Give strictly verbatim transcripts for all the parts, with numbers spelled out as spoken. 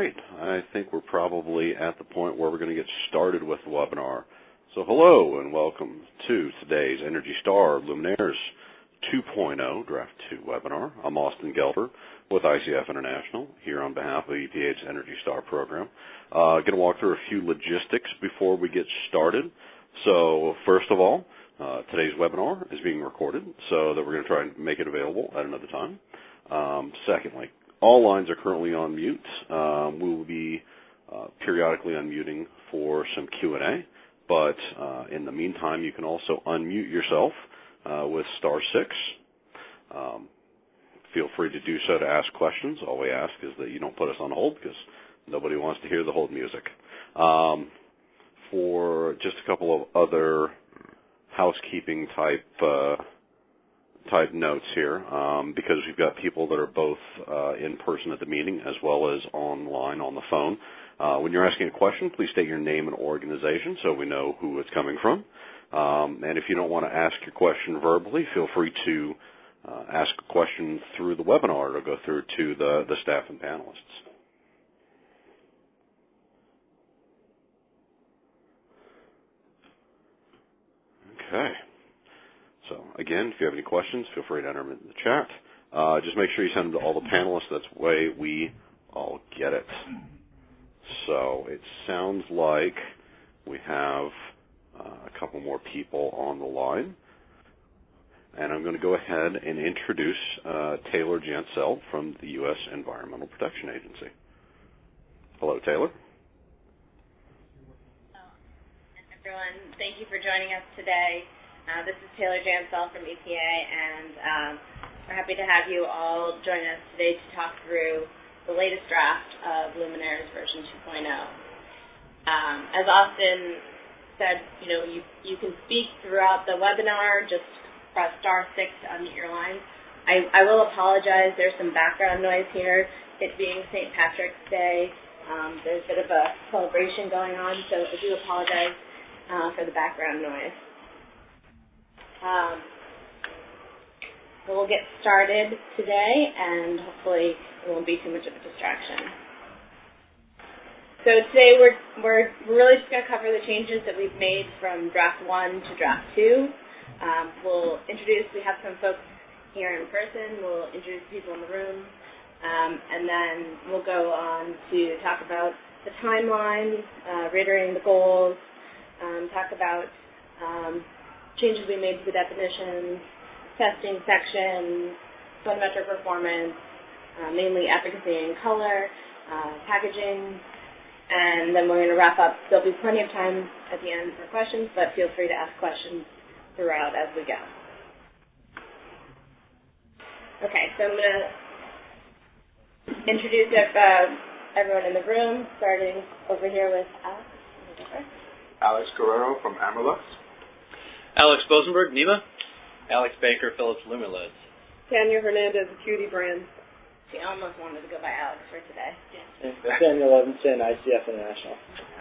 right. I think we're probably at the point where we're going to get started with the webinar. So hello and welcome to today's Energy Star Luminaires two point oh Draft two webinar. I'm Austin Gelder with I C F International here on behalf of E P A's Energy Star program. Uh, going to walk through a few logistics before we get started. So first of all, uh, today's webinar is being recorded so that we're going to try and make it available at another time. Um, secondly, all lines are currently on mute. Um, we will be uh, periodically unmuting for some Q and A, but uh, in the meantime, you can also unmute yourself uh, with star six. Um, feel free to do so to ask questions. All we ask is that you don't put us on hold because nobody wants to hear the hold music. Um, for just a couple of other housekeeping type uh, type notes here, um, because we've got people that are both uh, in person at the meeting as well as online on the phone. Uh, when you're asking a question, please state your name and organization so we know who it's coming from. Um, and if you don't want to ask your question verbally, feel free to uh, ask a question through the webinar or go through to the, the staff and panelists. Okay. So, again, if you have any questions, feel free to enter them in the chat. Uh, just make sure you send them to all the panelists. That's the way we all get it. So it sounds like we have uh, a couple more people on the line. And I'm going to go ahead and introduce uh, Taylor Jansell from the U S Environmental Protection Agency. Hello, Taylor. Hello, everyone. Thank you for joining us today. Uh, this is Taylor Jansell from E P A, and um, we're happy to have you all join us today to talk through the latest draft of Luminaires version two point oh. Um, as Austin said, you know, you, you can speak throughout the webinar. Just press star six to unmute your line. I, I will apologize. There's some background noise here. It being Saint Patrick's Day, um, there's a bit of a celebration going on, so I do apologize uh, for the background noise. Um, so we'll get started today, and hopefully it won't be too much of a distraction. So today we're we're really just going to cover the changes that we've made from draft one to draft two. Um, we'll introduce. We have some folks here in person. We'll introduce people in the room, um, and then we'll go on to talk about the timeline, uh, reiterating the goals, um, talk about um, changes we made to the definitions, testing sections, photometric performance, uh, mainly efficacy and color, uh, packaging, and then we're going to wrap up. There'll be plenty of time at the end for questions, but feel free to ask questions throughout as we go. Okay, so I'm going to introduce uh, everyone in the room, starting over here with Alex. Alex Guerrero from Amerlux. Alex Bosenberg, NEMA. Alex Baker, Philips Lumileds. Tanya Hernandez, Acuity Brands. She almost wanted to go by Alex for today. Yeah. Daniel Levinson, I C F International.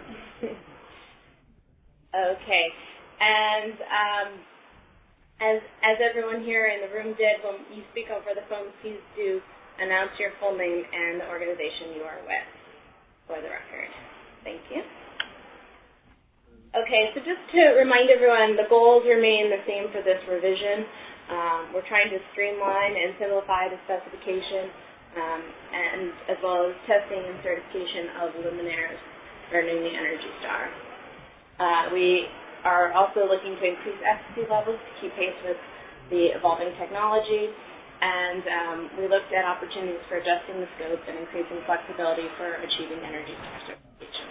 Okay, and um, as as everyone here in the room did, when you speak over the phone, please do announce your full name and the organization you are with for the record. Thank you. Okay, so just to remind everyone, the goals remain the same for this revision. Um, we're trying to streamline and simplify the specification, um, and as well as testing and certification of luminaires earning the Energy Star. Uh, we are also looking to increase efficacy levels to keep pace with the evolving technology, and um, we looked at opportunities for adjusting the scope and increasing flexibility for achieving Energy Star certification.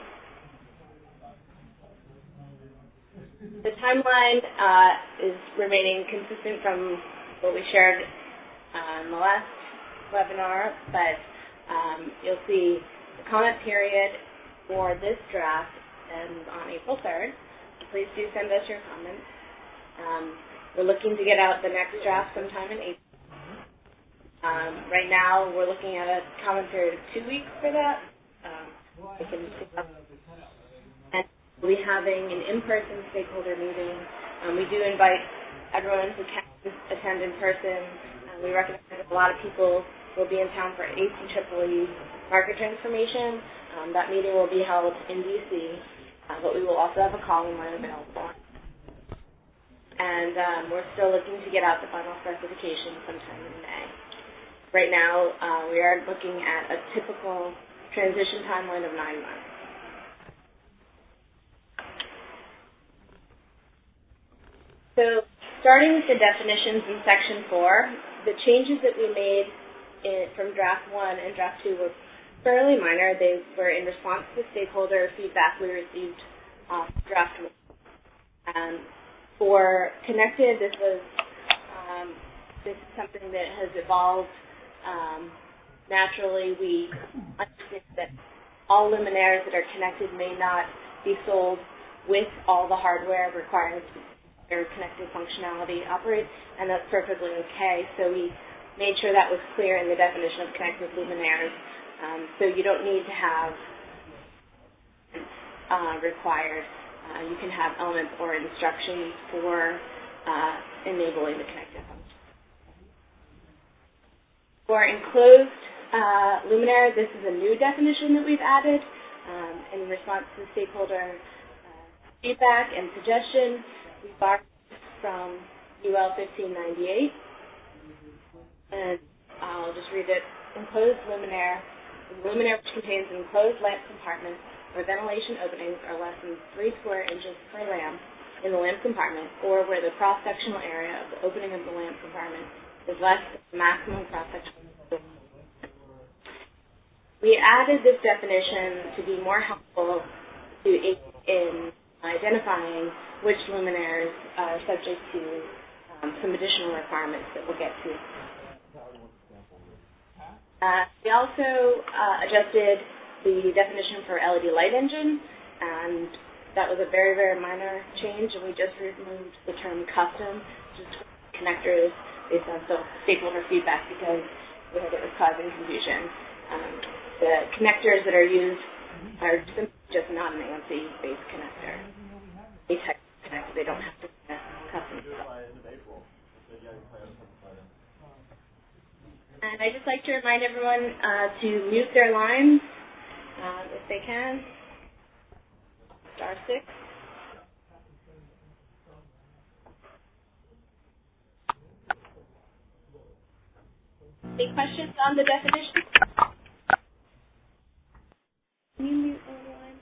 The timeline uh, is remaining consistent from what we shared uh, in the last webinar, but um, you'll see the comment period for this draft ends on April third. So please do send us your comments. Um, we're looking to get out the next draft sometime in April. Um, right now, we're looking at a comment period of two weeks for that. Um, we can and we'll be having an in-person stakeholder meeting. Um, we do invite everyone who can attend in person. Um, we recognize that a lot of people will be in town for A C E E E market transformation, Um, that meeting will be held in D C, uh, but we will also have a calling line available. And um, we're still looking to get out the final specifications sometime in May. Right now, uh, we are looking at a typical transition timeline of nine months. So, starting with the definitions in Section four, the changes that we made in, from Draft one and Draft two were fairly minor. They were in response to the stakeholder feedback we received off Draft one. Um, for Connected, this was um, this is something that has evolved um, naturally. We understand that all luminaires that are connected may not be sold with all the hardware requiring their connected functionality operate, and that's perfectly okay. So we made sure that was clear in the definition of connected luminaires. Um, so you don't need to have uh, required. Uh, you can have elements or instructions for uh, enabling the connected function. For enclosed uh, luminaire, this is a new definition that we've added um, in response to stakeholder uh, feedback and suggestion. We borrowed from U L fifteen ninety-eight, and I'll just read it. Enclosed luminaire is a luminaire which contains an enclosed lamp compartment where ventilation openings are less than three square inches per lamp in the lamp compartment, or where the cross-sectional area of the opening of the lamp compartment is less than the maximum cross-sectional area. We added this definition to be more helpful to aid in identifying which luminaires are subject to um, some additional requirements that we'll get to. Uh, we also uh, adjusted the definition for L E D light engine, and that was a very, very minor change, and we just removed the term custom, just connectors based on stakeholder feedback because we heard it was causing confusion. Um, the connectors that are used are simply just not an A N C-based connector. They type connector, they don't have to be custom. And I'd just like to remind everyone uh, to mute their lines uh, if they can. Star six. Any questions on the definition? Can you mute all the lines?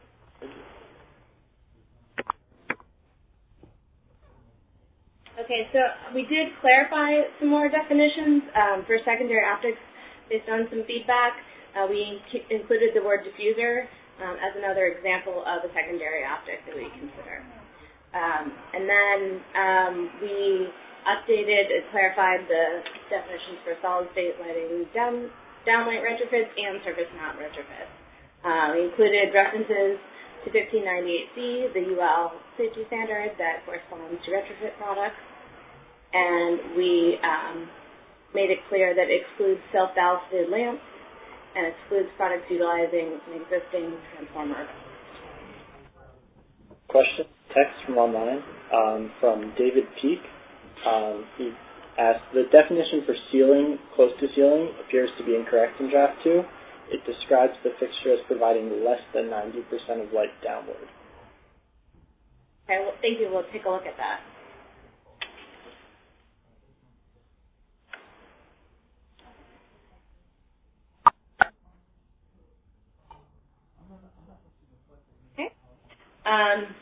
Okay, so we did clarify some more definitions um, for secondary optics based on some feedback. Uh, we included the word diffuser um, as another example of a secondary optic that we consider. Um, and then um, we updated and clarified the definitions for solid-state lighting down, downlight retrofits and surface mount retrofits. Uh, we included references to fifteen ninety-eight C, the U L safety standard that corresponds to retrofit products, and we um, made it clear that it excludes self-ballasted lamps and excludes products utilizing an existing transformer. Question, text from online um, from David Peak. Um, he asked, the definition for ceiling, close to ceiling, appears to be incorrect in draft two. It describes the fixture as providing less than ninety percent of light downward. Okay, well, thank you. We'll take a look at that. Okay. Um,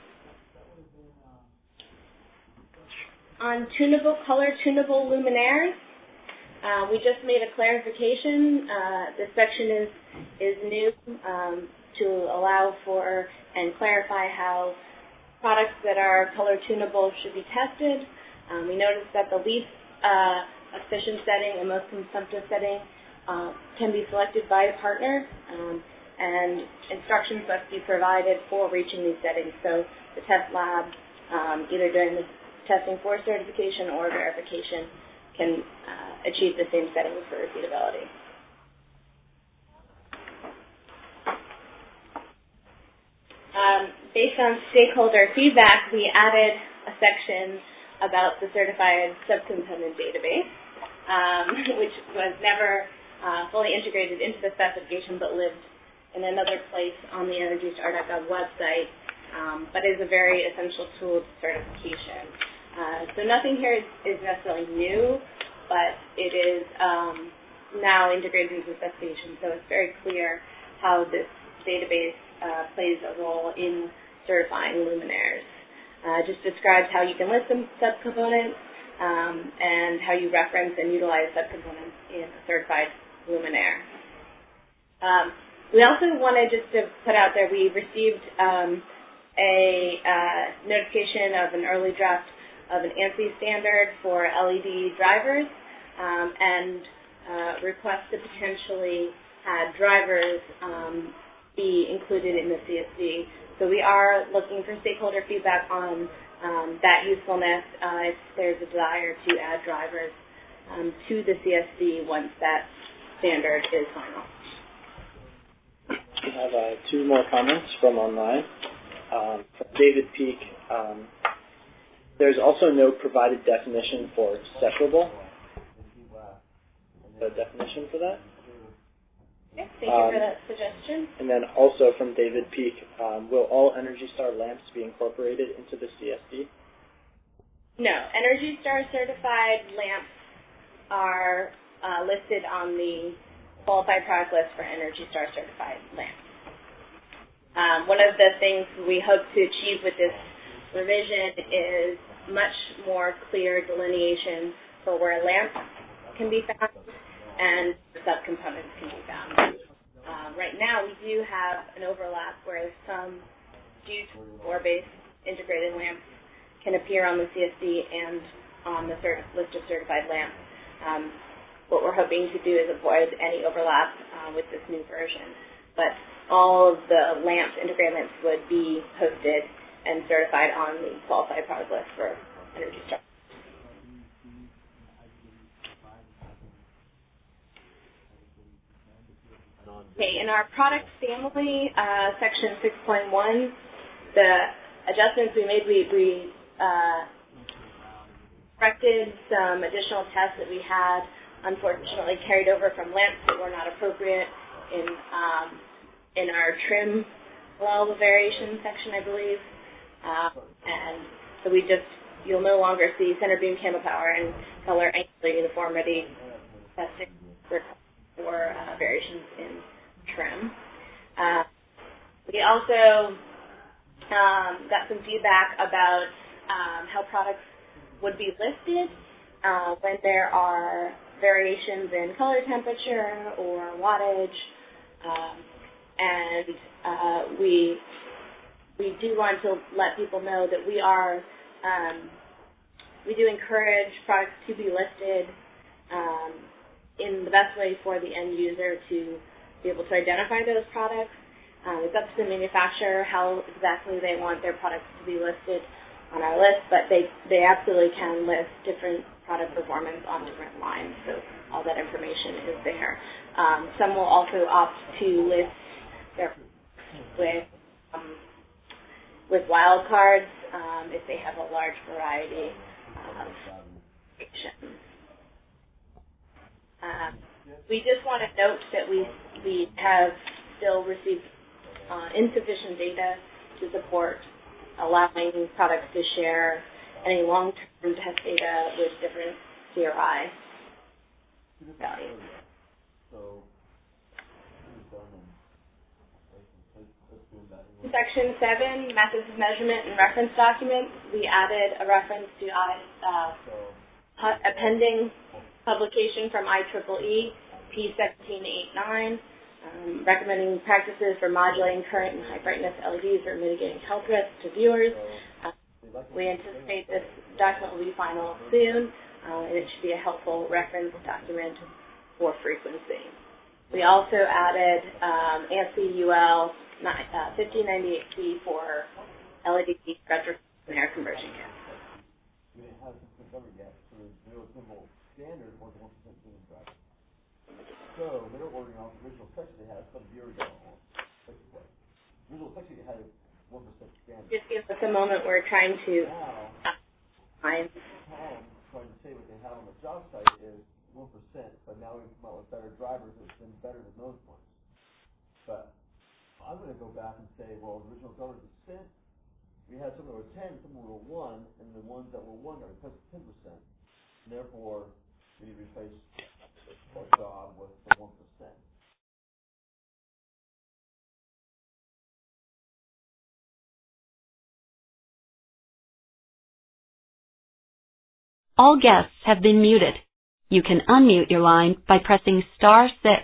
on tunable, color tunable luminaires, Uh, we just made a clarification. Uh, this section is is new um, to allow for and clarify how products that are color tunable should be tested. Um, we noticed that the least uh, efficient setting and most consumptive setting uh, can be selected by a partner, um, and instructions must be provided for reaching these settings. So the test lab, um, either during the testing for certification or verification, can uh, achieve the same settings for repeatability. Um, based on stakeholder feedback, we added a section about the certified subcomponent database, um, which was never uh, fully integrated into the specification but lived in another place on the energy star dot gov website, um, but is a very essential tool to certification. Uh, so nothing here is, is necessarily new, but it is um, now integrated into the specification, so it's very clear how this database uh, plays a role in certifying luminaires. Uh, just describes how you can list some subcomponents um, and how you reference and utilize subcomponents in a certified luminaire. Um, we also wanted just to put out there, we received um, a uh, notification of an early draft of an ANSI standard for L E D drivers um, and uh, request to potentially have drivers um, be included in the C S D. So we are looking for stakeholder feedback on um, that usefulness uh, if there's a desire to add drivers um, to the C S D once that standard is final. We have uh, two more comments from online. Um, from David Peak, um, there's also no provided definition for separable. A definition for that? Okay, thank you um, for that suggestion. And then also from David Peak, um, will all Energy Star lamps be incorporated into the C S D? No, Energy Star certified lamps are uh, listed on the qualified product list for Energy Star certified lamps. Um, one of the things we hope to achieve with this revision is much more clear delineation for where lamps can be found and subcomponents can be found. Um, right now, we do have an overlap where some G-core-based integrated lamps can appear on the C S D and on the cert- list of certified lamps. Um, what we're hoping to do is avoid any overlap uh, with this new version. But all of the lamps, integrated lamps, would be hosted and certified on the qualified product list for Energy Star. Okay, in our product family, uh, section six point one, the adjustments we made, we, we uh, corrected some additional tests that we had unfortunately carried over from lamps that were not appropriate in um, in our trim allowable variation section, I believe. Uh, and so we just, you'll no longer see center beam camo power and color angular uniformity testing for, for uh, variations in trim. Uh, we also um, got some feedback about um, how products would be listed uh, when there are variations in color temperature or wattage, um, and uh, we we do want to let people know that we are um, we do encourage products to be listed um, in the best way for the end user to be able to identify those products. Um, it's up to the manufacturer how exactly they want their products to be listed on our list, but they, they absolutely can list different product performance on different lines, so all that information is there. Um, some will also opt to list their with um, with wildcards um, if they have a large variety of options. Um, we just want to note that we we have still received uh, insufficient data to support allowing products to share any long-term test data with different C R I values. In Section seven, methods of measurement and reference documents, we added a reference to uh, a pending publication from I triple E, P seventeen eighty-nine, um, recommending practices for modulating current and high brightness L E Ds or mitigating health risks to viewers. Uh, we anticipate this document will be final soon, uh, and it should be a helpful reference document for frequency. We also added um, ANSI U L uh, fifteen ninety-eight C for L E D retrofit and air conversion kits. We didn't have this discovered yet, so the real simple standard was one percent human driver. So they were ordering off the original section they had some year ago. The original section they had one percent standard. Just give us a moment. We're trying to now, find. Tom trying to say what they have on the job site is one percent, but now we've come out with better drivers that's been better than those ones. But I'm going to go back and say, well, the original government percent, we had some that were ten, some that were one, and the ones that were one are ten percent. And therefore, we need to replace our job with the one percent. All guests have been muted. You can unmute your line by pressing star six.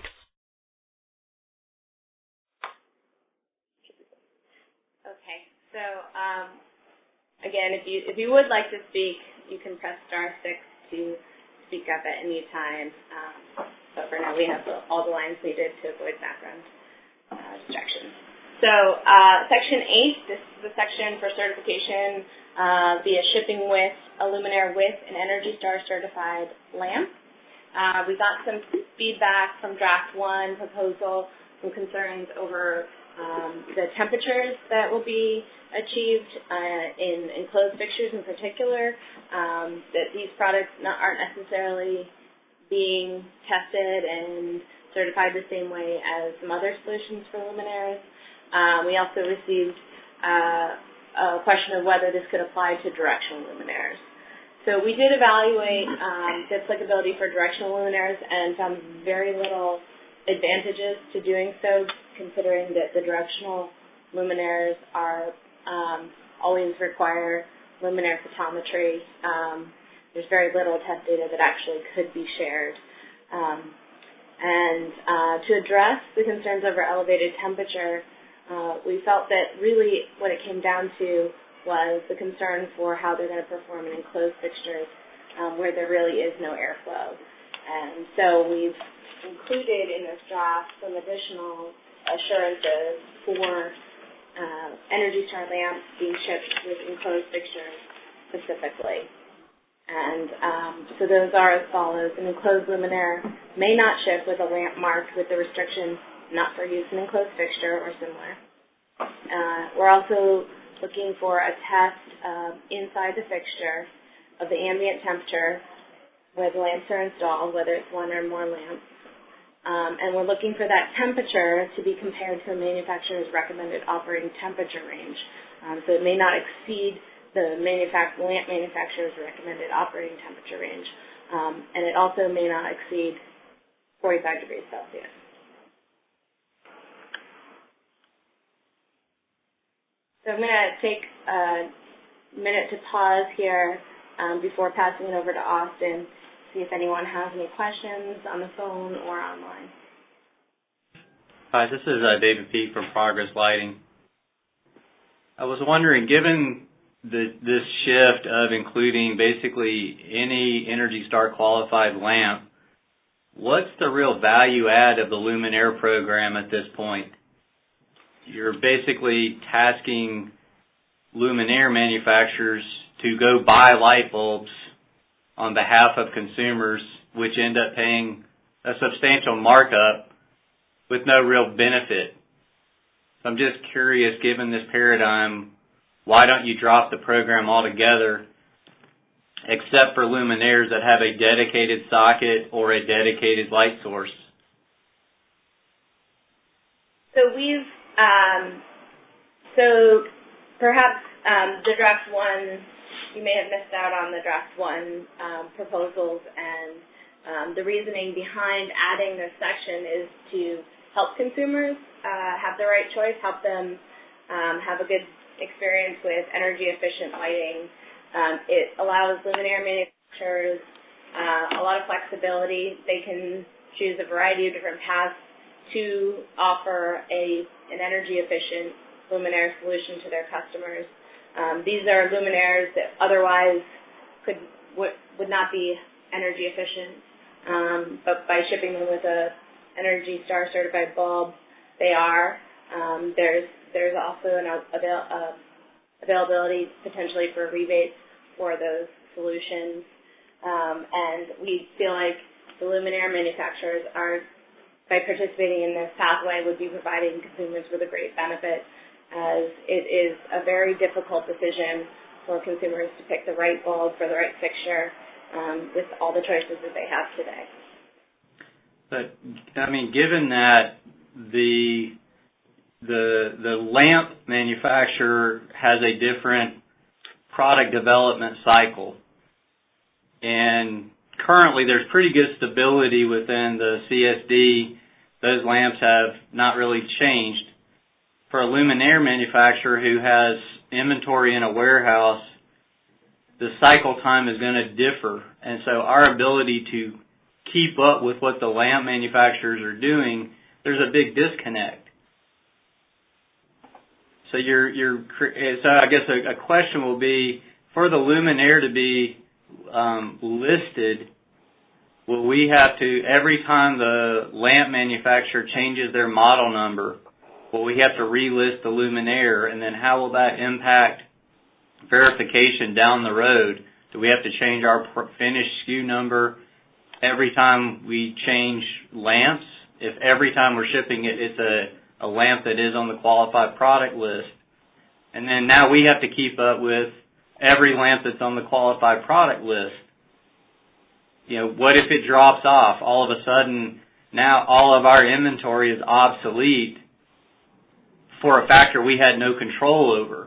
Okay, so um, again, if you if you would like to speak, you can press star six to speak up at any time. Um, but for now, we have the, all the lines needed to avoid background uh, distractions. So uh, Section eight, this is the section for certification uh, via shipping with a Luminaire with an Energy Star certified lamp. Uh, we got some feedback from draft one proposal, some concerns over um, the temperatures that will be achieved uh, in enclosed fixtures in particular, um, that these products not, aren't necessarily being tested and certified the same way as some other solutions for luminaires. Um, we also received uh, a question of whether this could apply to directional luminaires. So we did evaluate um, the applicability for directional luminaires and found very little advantages to doing so, considering that the directional luminaires are um, always require luminaire photometry. Um, there's very little test data that actually could be shared. Um, and uh, to address the concerns over elevated temperature, Uh, we felt that really what it came down to was the concern for how they're going to perform in enclosed fixtures um, where there really is no airflow. And so we've included in this draft some additional assurances for uh, Energy Star lamps being shipped with enclosed fixtures specifically. And um, so those are as follows. An enclosed luminaire may not ship with a lamp marked with the restriction not for use in enclosed fixture or similar. Uh, we're also looking for a test uh, inside the fixture of the ambient temperature where the lamps are installed, whether it's one or more lamps. Um, and we're looking for that temperature to be compared to a manufacturer's recommended operating temperature range. Um, so it may not exceed the manufact- lamp manufacturer's recommended operating temperature range. Um, and it also may not exceed forty-five degrees Celsius. So I'm going to take a minute to pause here um, before passing it over to Austin, see if anyone has any questions on the phone or online. Hi, this is uh, David Peak from Progress Lighting. I was wondering, given the, this shift of including basically any Energy Star qualified lamp, what's the real value add of the Luminaire program at this point? You're basically tasking luminaire manufacturers to go buy light bulbs on behalf of consumers, which end up paying a substantial markup with no real benefit. So I'm just curious, given this paradigm, why don't you drop the program altogether, except for luminaires that have a dedicated socket or a dedicated light source? So we've Um, so perhaps um, the draft one, you may have missed out on the draft one um, proposals, and um, the reasoning behind adding this section is to help consumers uh, have the right choice, help them um, have a good experience with energy efficient lighting. Um, it allows luminaire manufacturers uh, a lot of flexibility. They can choose a variety of different paths to offer a an energy-efficient luminaire solution to their customers. Um, these are luminaires that otherwise could would, would not be energy efficient, um, but by shipping them with a Energy Star certified bulb, they are. Um, there's there's also an avail, uh, availability potentially for rebates for those solutions, um, and we feel like the luminaire manufacturers are, by participating in this pathway, would be providing consumers with a great benefit, as it is a very difficult decision for consumers to pick the right bulb for the right fixture um, with all the choices that they have today. But, I mean, given that the the the lamp manufacturer has a different product development cycle, and currently there's pretty good stability within the C S D. Those lamps have not really changed. For a luminaire manufacturer who has inventory in a warehouse, the cycle time is going to differ, and so our ability to keep up with what the lamp manufacturers are doing, there's a big disconnect. So you're you're so I guess a, a question will be, for the luminaire to be um, listed, will we have to, every time the lamp manufacturer changes their model number, will we have to relist the luminaire, and then how will that impact verification down the road? Do we have to change our finished S K U number every time we change lamps? If every time we're shipping it, it's a, a lamp that is on the qualified product list, and then now we have to keep up with every lamp that's on the qualified product list. You know, what if it drops off? All of a sudden, now all of our inventory is obsolete for a factor we had no control over.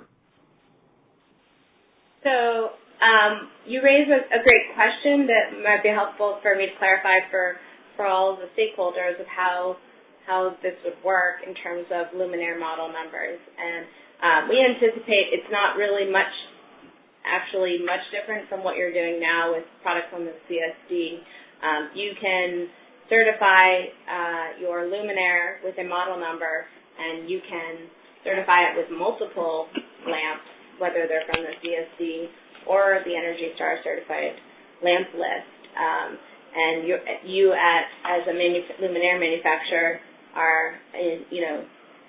So um, you raise a, a great question that might be helpful for me to clarify for, for all the stakeholders of how how this would work in terms of luminaire model numbers. And um, we anticipate it's not really much, actually much different from what you're doing now with products on the C S D. Um, you can certify uh, your luminaire with a model number, and you can certify it with multiple lamps, whether they're from the C S D or the Energy Star certified lamp list. Um, and you, you at, as a manu- luminaire manufacturer are, you know,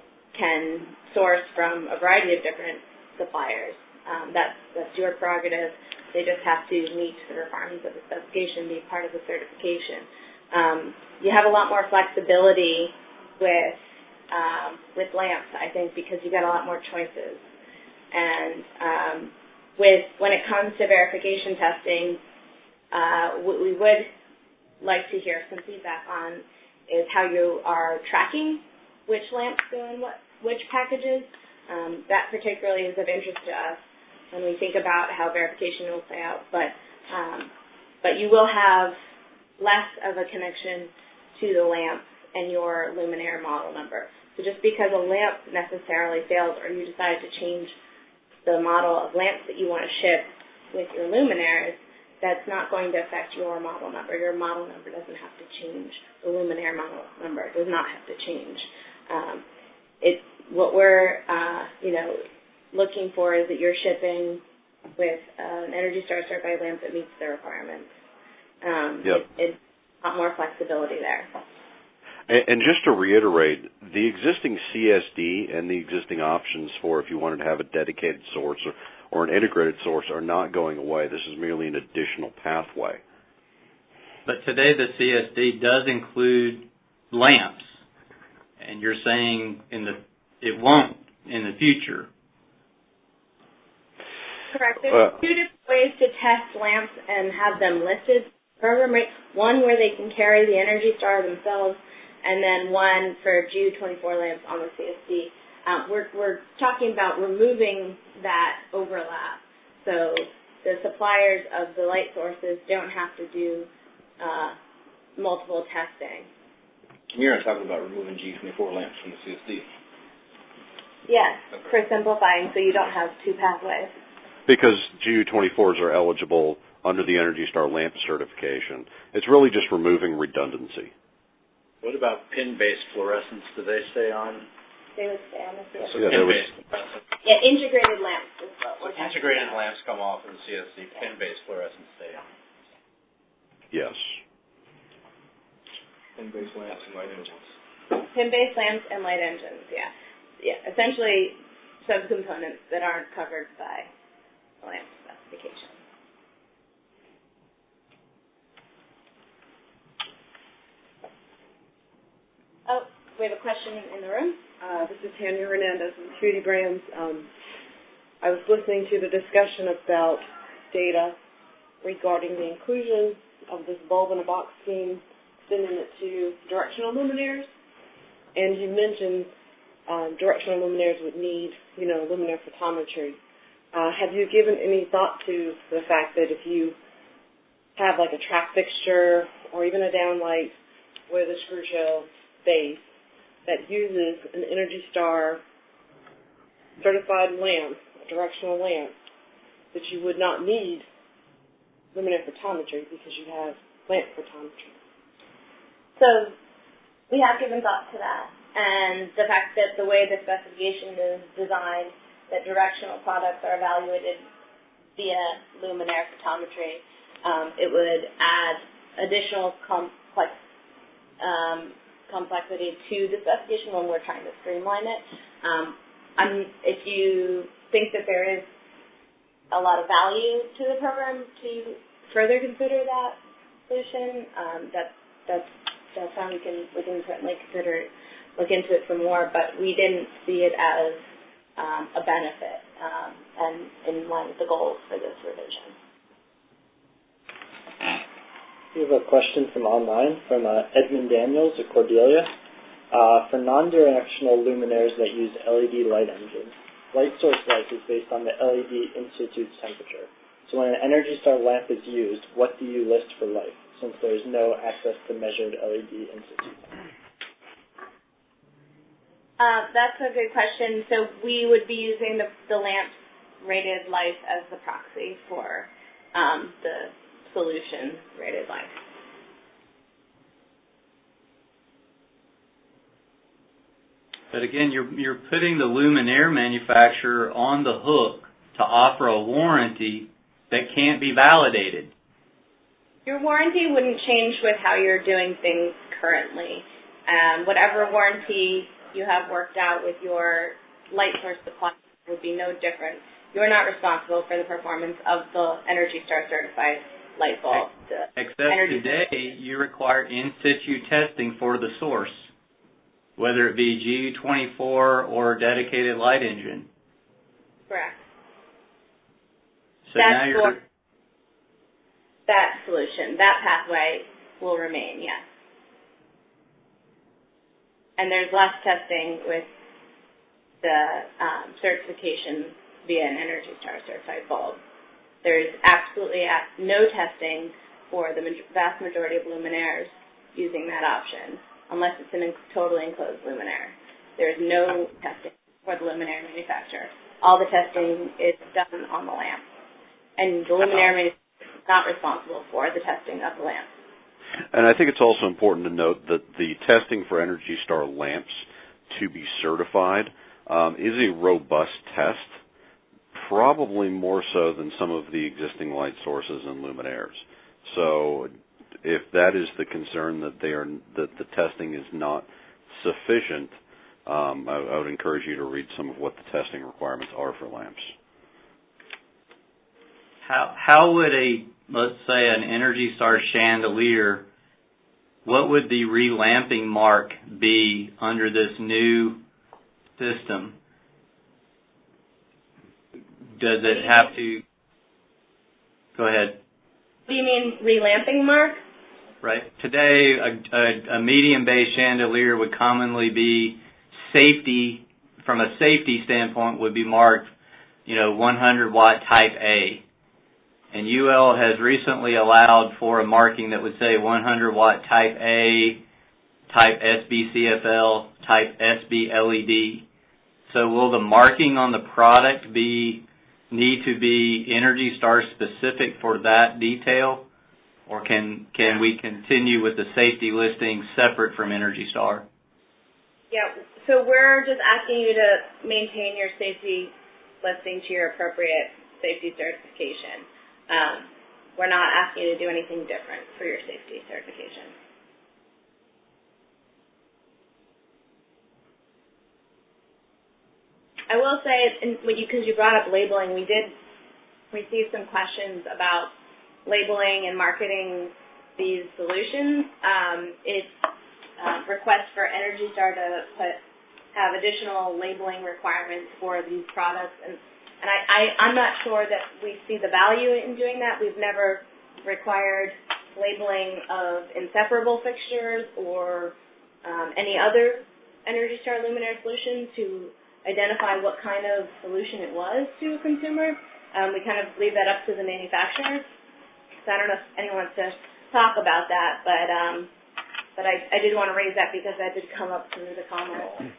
can source from a variety of different suppliers. Um, that's, that's your prerogative. They just have to meet the requirements of the specification, be part of the certification. Um, you have a lot more flexibility with um, with lamps, I think, because you got a lot more choices. And um, with when it comes to verification testing, uh, what we would like to hear some feedback on is how you are tracking which lamps go in what which packages. Um, that particularly is of interest to us when we think about how verification will play out. But um, but you will have less of a connection to the lamp and your luminaire model number. So just because a lamp necessarily fails, or you decide to change the model of lamps that you want to ship with your luminaires, that's not going to affect your model number. Your model number doesn't have to change. The luminaire model number does not have to change. Um, it what we're uh, you know looking for is that you're shipping with uh, an Energy Star certified lamp that meets the requirements. Um, yep. it, it's a lot more flexibility there. And, and just to reiterate, the existing C S D and the existing options for if you wanted to have a dedicated source or, or an integrated source are not going away. This is merely an additional pathway. But today the C S D does include lamps, and you're saying in the it won't in the future. Correct. There's Uh, two different ways to test lamps and have them listed. Program rates, one where they can carry the Energy Star themselves, and then one for G U twenty-four lamps on the C S D. Um, we're, we're talking about removing that overlap. So the suppliers of the light sources don't have to do uh, multiple testing. You're not talking about removing G twenty-four lamps from the C S D. Yes, for simplifying, so you don't have two pathways. Because G U twenty-fours are eligible under the Energy Star lamp certification. It's really just removing redundancy. What about pin-based fluorescence? Do they stay on? They would stay on the C S D. So Yeah, they would- pin-based fluorescence. Yeah, integrated lamps is what So we're talking integrated about. lamps come off in the C S D. Pin-based fluorescence stay on. Yes. Pin-based lamps and light engines. Pin-based lamps and light engines, yeah. Yeah, essentially subcomponents that aren't covered by the lamp specification. Oh, we have a question in the room. Uh, this is Tanya Hernandez with Cutie Brands. Um, I was listening to the discussion about data regarding the inclusion of this bulb-in-a-box scheme, sending it to directional luminaires, and you mentioned um, directional luminaires would need, you know, luminaire photometry. Uh, have you given any thought to the fact that if you have like a track fixture or even a downlight with a screw shell base that uses an Energy Star certified lamp, a directional lamp, that you would not need luminaire photometry because you have lamp photometry? So we have given thought to that, and the fact that the way the specification is designed, that directional products are evaluated via luminaire photometry, um, it would add additional complex um, complexity to the specification when we're trying to streamline it. Um, I'm, if you think that there is a lot of value to the program to further consider that solution, um, that, that's that's how we can we can certainly consider look into it some more. But we didn't see it as um, a benefit um, and in line with the goals for this revision. We have a question from online from uh, Edmund Daniels at Cordelia. Uh, for non-directional luminaires that use L E D light engines, light source life is based on the L E D institute temperature. So when an Energy Star lamp is used, what do you list for life, since there is no access to measured L E D institute temperature? Uh, that's a good question. So we would be using the, the lamp's rated life as the proxy for um, the solution rated life. But again, you're you're putting the luminaire manufacturer on the hook to offer a warranty that can't be validated. Your warranty wouldn't change with how you're doing things currently. Um, whatever warranty you have worked out with your light source supply would be no different. You're not responsible for the performance of the Energy Star certified light bulb. Except today, you require in situ testing for the source, whether it be G twenty-four or dedicated light engine. Correct. So That's now you're for that solution, that pathway will remain, yes. And there's less testing with the um, certification via an Energy Star certified bulb. There's absolutely no testing for the vast majority of luminaires using that option, unless it's a totally enclosed luminaire. There's no testing for the luminaire manufacturer. All the testing is done on the lamp. And the luminaire manufacturer is not responsible for the testing of the lamp. And I think it's also important to note that the testing for Energy Star lamps to be certified um, is a robust test, probably more so than some of the existing light sources and luminaires. So if that is the concern that they are that the testing is not sufficient, um, I, I would encourage you to read some of what the testing requirements are for lamps. How how would a, let's say, an Energy Star chandelier, what would the relamping mark be under this new system? Does it have to, go ahead. What do you mean, relamping mark? Right. Today, a, a, a medium-based chandelier would commonly be safety, from a safety standpoint, would be marked, you know, one hundred watt type A. And U L has recently allowed for a marking that would say one hundred watt type A, type S B C F L, type S B L E D. So will the marking on the product be need to be Energy Star specific for that detail, or can can we continue with the safety listing separate from Energy Star? Yeah, so we're just asking you to maintain your safety listing to your appropriate safety certification. Um, we're not asking you to do anything different for your safety certification. I will say, because you brought up labeling, we did receive some questions about labeling and marketing these solutions. Um, it's a request for Energy Star to put have additional labeling requirements for these products, and and I, I I'm not sure that we see the value in doing that. We've never required labeling of inseparable fixtures or um, any other Energy Star Luminaire solution to identify what kind of solution it was to a consumer. Um, we kind of leave that up to the manufacturer. So I don't know if anyone wants to talk about that, but um, but I, I did want to raise that because that did come up through the comments.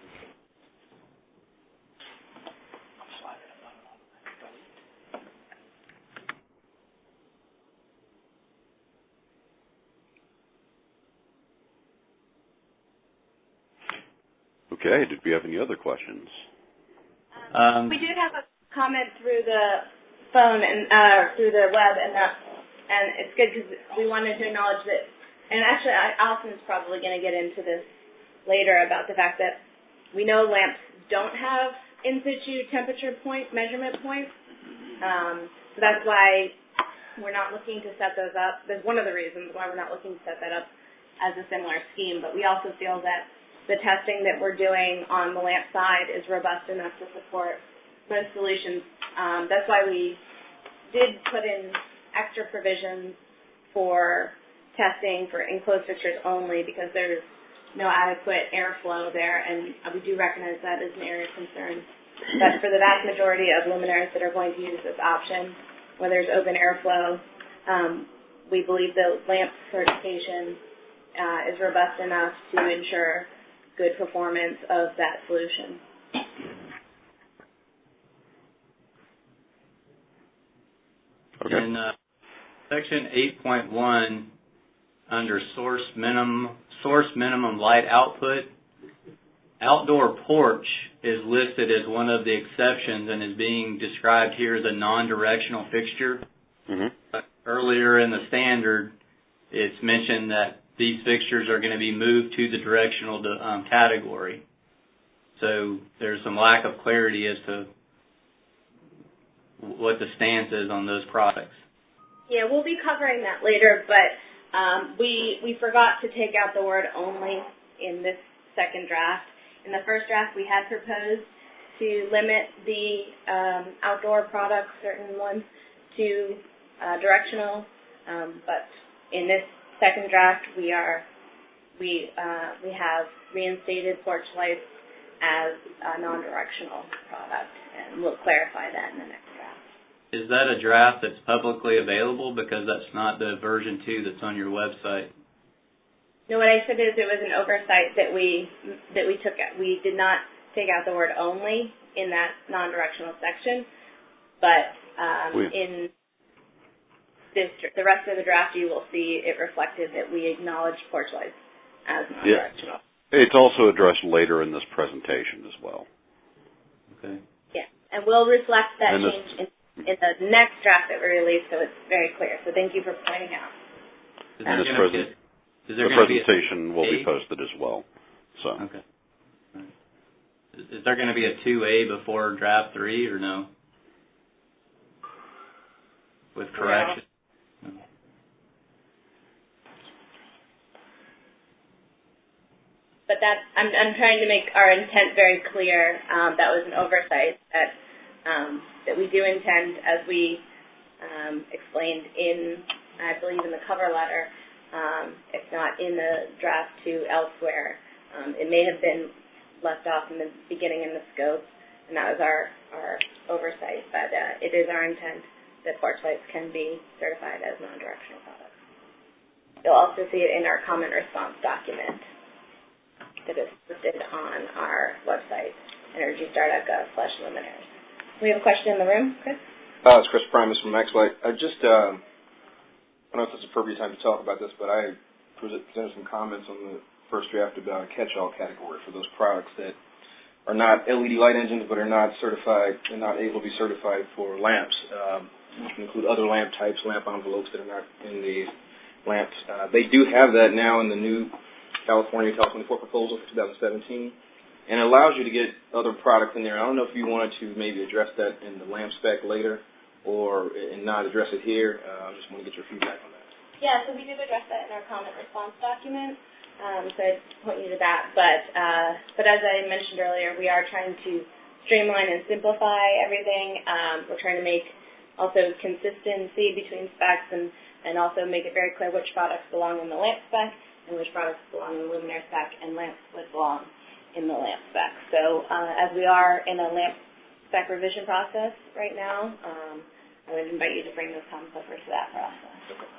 Okay, did we have any other questions? Um, we did have a comment through the phone and uh, through the web, and that, and it's good because we wanted to acknowledge that, and actually Allison's probably going to get into this later about the fact that we know lamps don't have in situ temperature point measurement points, um, so that's why we're not looking to set those up. There's one of the reasons why we're not looking to set that up as a similar scheme, but we also feel that the testing that we're doing on the lamp side is robust enough to support most solutions. Um, that's why we did put in extra provisions for testing for enclosed fixtures only, because there's no adequate airflow there, and we do recognize that as an area of concern. But for the vast majority of luminaires that are going to use this option, where there's open airflow, um, we believe the lamp certification uh, is robust enough to ensure good performance of that solution. Okay. In uh, section eight point one, under source minimum source minimum light output, outdoor porch is listed as one of the exceptions and is being described here as a non-directional fixture. Mm-hmm. Uh, earlier in the standard, it's mentioned that these fixtures are going to be moved to the directional um, category. So there's some lack of clarity as to what the stance is on those products. Yeah, we'll be covering that later, but um, we we forgot to take out the word only in this second draft. In the first draft, we had proposed to limit the um, outdoor products, certain ones, to uh, directional, um, but in this second draft, we are we uh, we have reinstated porch lights as a non-directional product, and we'll clarify that in the next draft. Is that a draft that's publicly available? Because that's not the version two that's on your website. No, what I said is it was an oversight that we that we took out. We did not take out the word only in that non-directional section, but um, we- in This, the rest of the draft, you will see it reflected that we acknowledge porch lights as non-directional. Yeah. It's also addressed later in this presentation as well. Okay. Yeah, and we'll reflect that And change in, in the next draft that we release, so it's very clear. So thank you for pointing out. Is And there this gonna present, be a, is there the gonna be a presentation will be A? posted as well. So. Okay. Right. Is, is there going to be a two A before draft three, or no? With correction? No. But that I'm, I'm trying to make our intent very clear. Um, that was an oversight that um, that we do intend, as we um, explained in, I believe, in the cover letter, um, if not in the draft two elsewhere. Um, it may have been left off in the beginning in the scope, and that was our, our oversight. But uh, it is our intent that porch lights can be certified as non-directional products. You'll also see it in our comment response document that is listed on our website, energystar dot gov slash luminaires. We have a question in the room, Chris? Uh, it's Chris Primus from Maxlight. I just, um, I don't know if it's the appropriate time to talk about this, but I presented some comments on the first draft about a catch-all category for those products that are not L E D light engines, but are not certified and not able to be certified for lamps, um, which can include other lamp types, lamp envelopes that are not in the lamps. Uh, they do have that now in the new California Cal twenty-four proposal for two thousand seventeen, and it allows you to get other products in there. I don't know if you wanted to maybe address that in the lamp spec later, or and not address it here. Uh, I just want to get your feedback on that. Yeah, so we did address that in our comment response document, um, so I'd point you to that. But uh, but as I mentioned earlier, we are trying to streamline and simplify everything. Um, we're trying to make also consistency between specs, and, and also make it very clear which products belong in the lamp spec and which products belong in the luminaire spec, and lamps would belong in the lamp spec. So uh, as we are in a lamp spec revision process right now, um, I would invite you to bring those comments over to that process.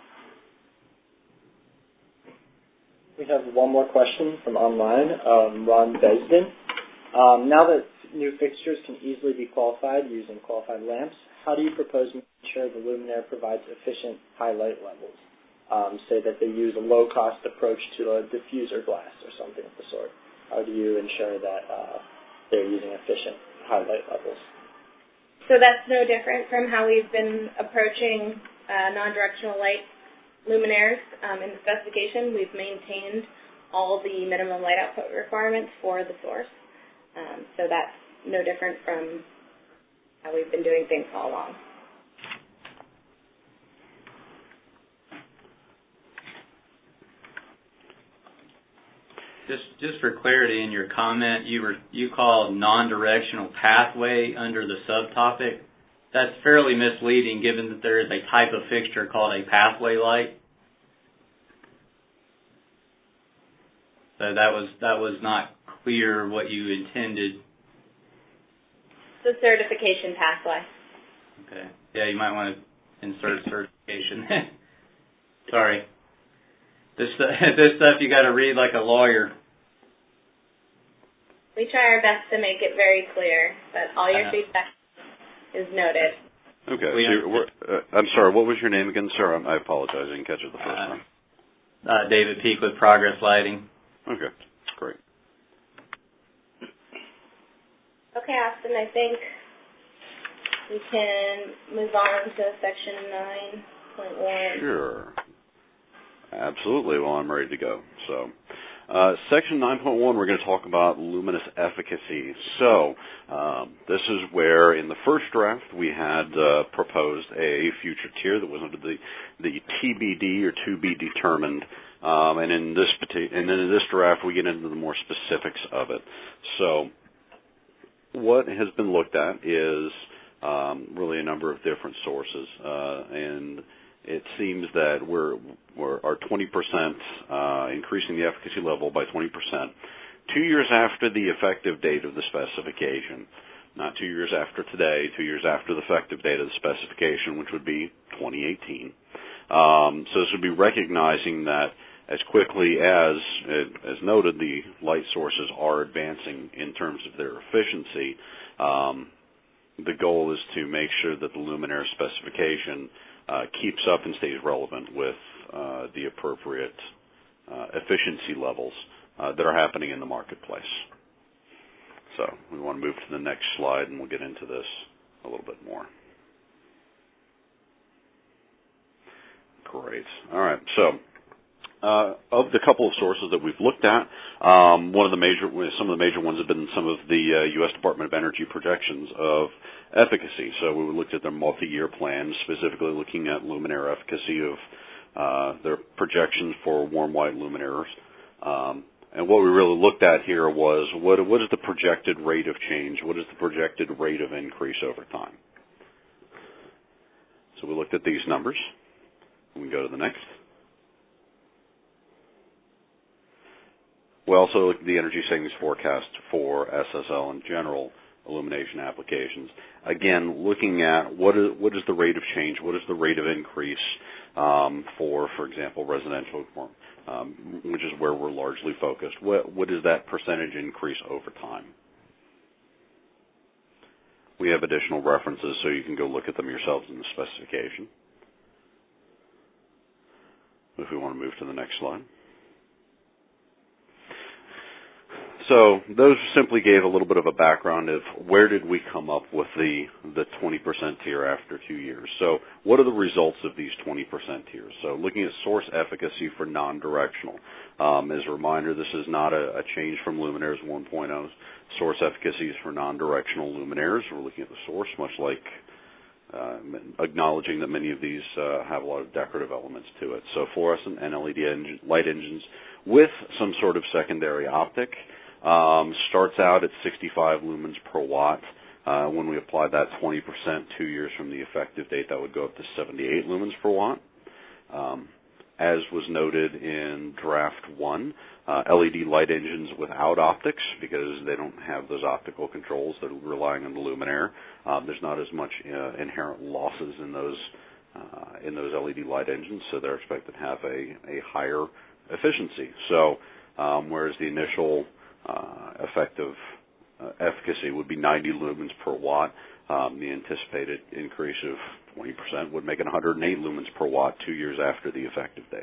We have one more question from online, um, Ron Besden. Um, now that new fixtures can easily be qualified using qualified lamps, how do you propose to ensure the luminaire provides efficient high light levels? Um, say that they use a low-cost approach to a diffuser glass or something of the sort. How do you ensure that uh, they're using efficient high light levels? So that's no different from how we've been approaching uh, non-directional light luminaires. Um, in the specification, we've maintained all the minimum light output requirements for the source. Um, so that's no different from how we've been doing things all along. Just, just for clarity in your comment, you were you called non-directional pathway under the subtopic. That's fairly misleading, given that there is a type of fixture called a pathway light. So that was that was not clear what you intended. The certification pathway. Okay. Yeah, you might want to insert certification. Sorry. This this stuff you got to read like a lawyer. We try our best to make it very clear, but all your feedback is noted. Okay. So you're, uh, I'm sorry, what was your name again, sir? I apologize. I didn't catch it the first uh, time. Uh, David Peak with Progress Lighting. Okay. Great. Okay, Austin, I think we can move on to section nine point one. Sure. Absolutely. Well, I'm ready to go. So, uh, section nine point one, we're going to talk about luminous efficacy. So, um, this is where in the first draft we had uh, proposed a future tier that was under the, the T B D or to be determined. Um, and in this partic- and then in this draft we get into the more specifics of it. So, what has been looked at is um, really a number of different sources, uh, and it seems that we're, we're our twenty percent uh, increasing the efficacy level by twenty percent two years after the effective date of the specification, not two years after today, two years after the effective date of the specification, which would be twenty eighteen. Um, so this would be recognizing that as quickly as, as noted, the light sources are advancing in terms of their efficiency. Um, the goal is to make sure that the luminaire specification uh, keeps up and stays relevant with uh, the appropriate uh, efficiency levels uh, that are happening in the marketplace. So we want to move to the next slide, and we'll get into this a little bit more. Great. All right. So, uh, of the couple of sources that we've looked at, um, one of the major, some of the major ones have been some of the uh, U S Department of Energy projections of efficacy. So we looked at their multi-year plans, specifically looking at luminaire efficacy of uh, their projections for warm white luminaires. Um, and what we really looked at here was what, what is the projected rate of change? What is the projected rate of increase over time? So we looked at these numbers. We can go to the next. We also looked at the energy savings forecast for S S L and general illumination applications. Again, looking at what is, what is the rate of change, what is the rate of increase um, for, for example, residential, um, which is where we're largely focused. What, what is that percentage increase over time? We have additional references, so you can go look at them yourselves in the specification. If we want to move to the next slide. So those simply gave a little bit of a background of where did we come up with the the twenty percent tier after two years. So what are the results of these twenty percent tiers? So looking at source efficacy for non-directional. Um, as a reminder, this is not a, a change from Luminaires one point oh. Source efficacy is for non-directional luminaires. We're looking at the source, much like uh, acknowledging that many of these uh, have a lot of decorative elements to it. So fluorescent and L E D engine, light engines with some sort of secondary optic. Um, starts out at sixty-five lumens per watt. Uh, when we apply that twenty percent two years from the effective date, that would go up to seventy-eight lumens per watt. Um, as was noted in draft one, uh, L E D light engines without optics, because they don't have those optical controls. They're relying on the luminaire. Um, there's not as much uh, inherent losses in those uh, in those L E D light engines, so they're expected to have a, a higher efficiency. So, um, whereas the initial uh, effective uh, efficacy would be ninety lumens per watt, um, the anticipated increase of twenty percent would make it one hundred eight lumens per watt two years after the effective date.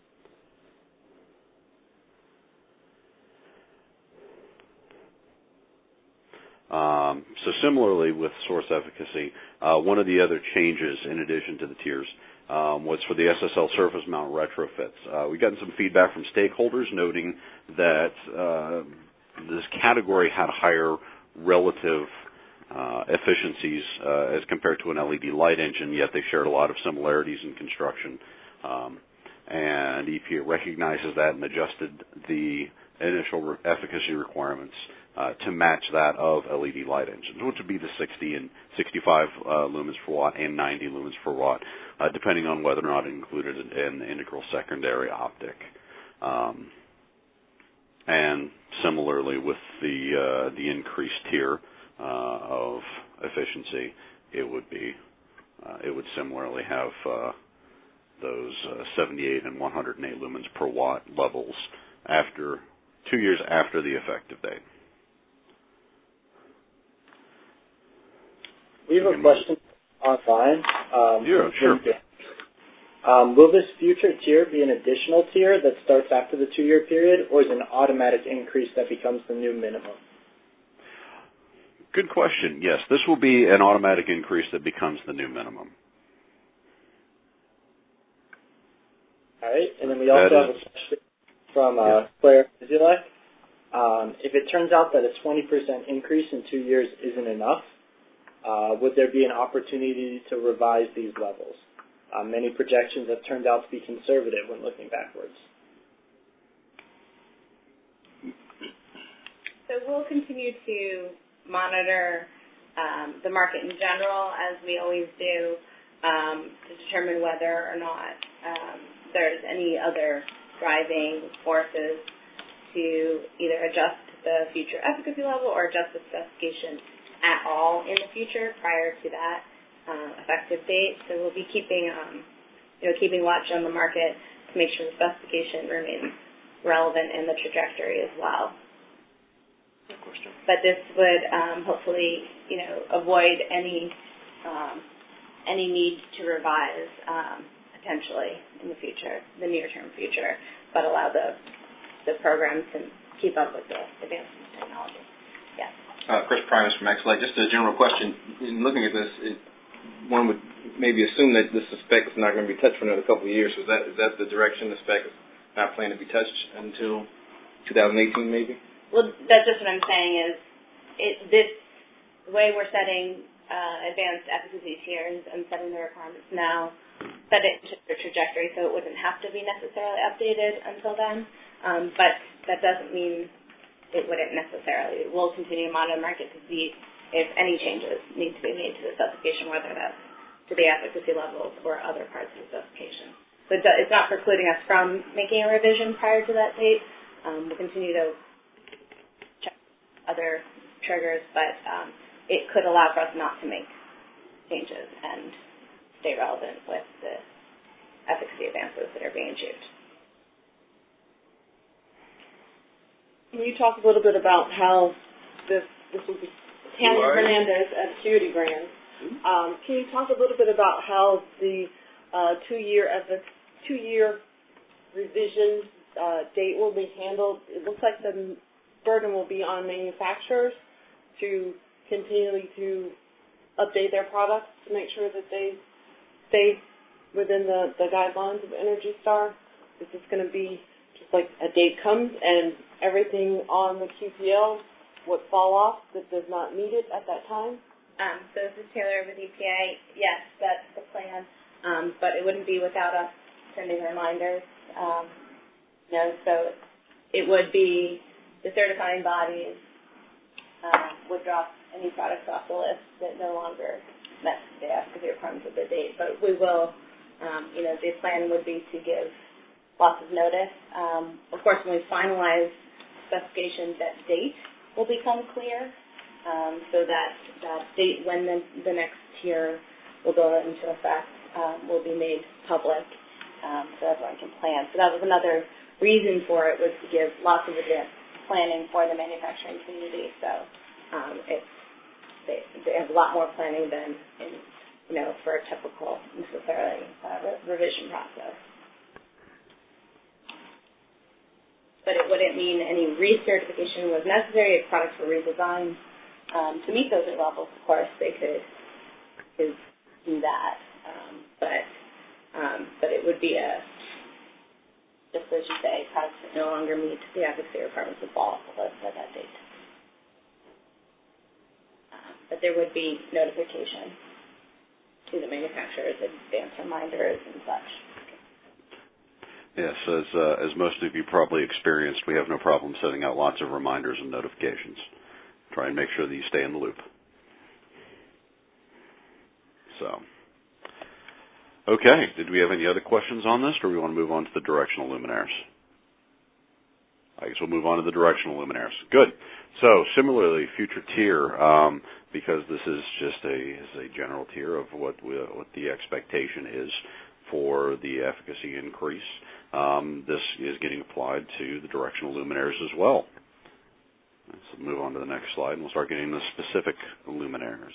Um, so similarly with source efficacy, uh, one of the other changes in addition to the tiers um, was for the S S L surface mount retrofits. Uh, we've gotten some feedback from stakeholders noting that uh, this category had higher relative uh, efficiencies uh, as compared to an L E D light engine, yet they shared a lot of similarities in construction. Um, and E P A recognizes that and adjusted the initial re- efficacy requirements Uh, to match that of L E D light engines, which would be the sixty and sixty-five uh, lumens per watt and ninety lumens per watt, uh, depending on whether or not it included an integral secondary optic. Um, and similarly, with the uh, the increased tier uh, of efficiency, it would be uh, it would similarly have uh, those uh, seventy-eight and one hundred eight lumens per watt levels after two years after the effective date. We have a question online. Um, yeah, sure. Um, will this future tier be an additional tier that starts after the two-year period, or is it an automatic increase that becomes the new minimum? Good question. Yes, this will be an automatic increase that becomes the new minimum. All right, and then we also that have is, a question from uh, Claire Zilek. Um, if it turns out that a twenty percent increase in two years isn't enough, Uh, would there be an opportunity to revise these levels? Uh, many projections have turned out to be conservative when looking backwards. So we'll continue to monitor um, the market in general, as we always do, um, to determine whether or not um, there's any other driving forces to either adjust the future efficacy level or adjust the specification at all in the future prior to that um, effective date. So we'll be keeping, um, you know, keeping watch on the market to make sure the specification remains relevant in the trajectory as well. Good question. But this would um, hopefully, you know, avoid any um, any need to revise um, potentially in the future, the near-term future, but allow the the program to keep up with the advancements in technology. Yes. Uh, Chris Primus from X-Lite. Just a general question. In looking at this, it, one would maybe assume that this spec is not going to be touched for another couple of years. So is that is that the direction the spec is not planning to be touched until two thousand eighteen, maybe? Well, that's just what I'm saying is it, this the way we're setting uh, advanced efficacy tiers and setting the requirements now, set it into the trajectory so it wouldn't have to be necessarily updated until then. Um, but that doesn't mean it wouldn't necessarily. We'll continue to monitor the market to see if any changes need to be made to the specification, whether that's to the efficacy levels or other parts of the specification. So it's not precluding us from making a revision prior to that date. Um, we'll continue to check other triggers, but um, it could allow for us not to make changes and stay relevant with the efficacy advances that are being achieved. Can you talk a little bit about how this, this will be Tanya Hernandez at Acuity Brands. Um, can you talk a little bit about how the uh, two-year two-year revision uh, date will be handled? It looks like the burden will be on manufacturers to continually to update their products to make sure that they stay within the, the guidelines of Energy Star. Is this going to be just like a date comes and everything on the Q P L would fall off that does not meet it at that time? Um, so this is Taylor with E P A. Yes, that's the plan, um, but it wouldn't be without us sending reminders. Um, you know, so it would be the certifying bodies uh, would drop any products off the list that no longer met the efficacy requirements of the date. But we will, um, you know, the plan would be to give lots of notice. Um, of course, when we finalize specifications, that date will become clear, um, so that that date when the, the next tier will go into effect um, will be made public, um, so everyone can plan. So that was another reason for it, was to give lots of advanced planning for the manufacturing community. So um, it's they, they have a lot more planning than in, you know, for a typical necessarily uh, re- revision process. But it wouldn't mean any recertification was necessary if products were redesigned um, to meet those levels. Of course, they could, could do that, um, but um, but it would be a, just as you say, products that no longer meet the advocacy requirements would fall off the list at that date. Um, but there would be notification to the manufacturers, advance reminders and such. Yes, as uh, as most of you probably experienced, we have no problem sending out lots of reminders and notifications. Try and make sure that you stay in the loop. So, okay, did we have any other questions on this, or do we want to move on to the directional luminaires? I guess we'll move on to the directional luminaires. Good. So, similarly, future tier, um, because this is just a, is a general tier of what we, what the expectation is for the efficacy increase. Um, this is getting applied to the directional luminaires as well. Let's move on to the next slide, and we'll start getting the specific luminaires.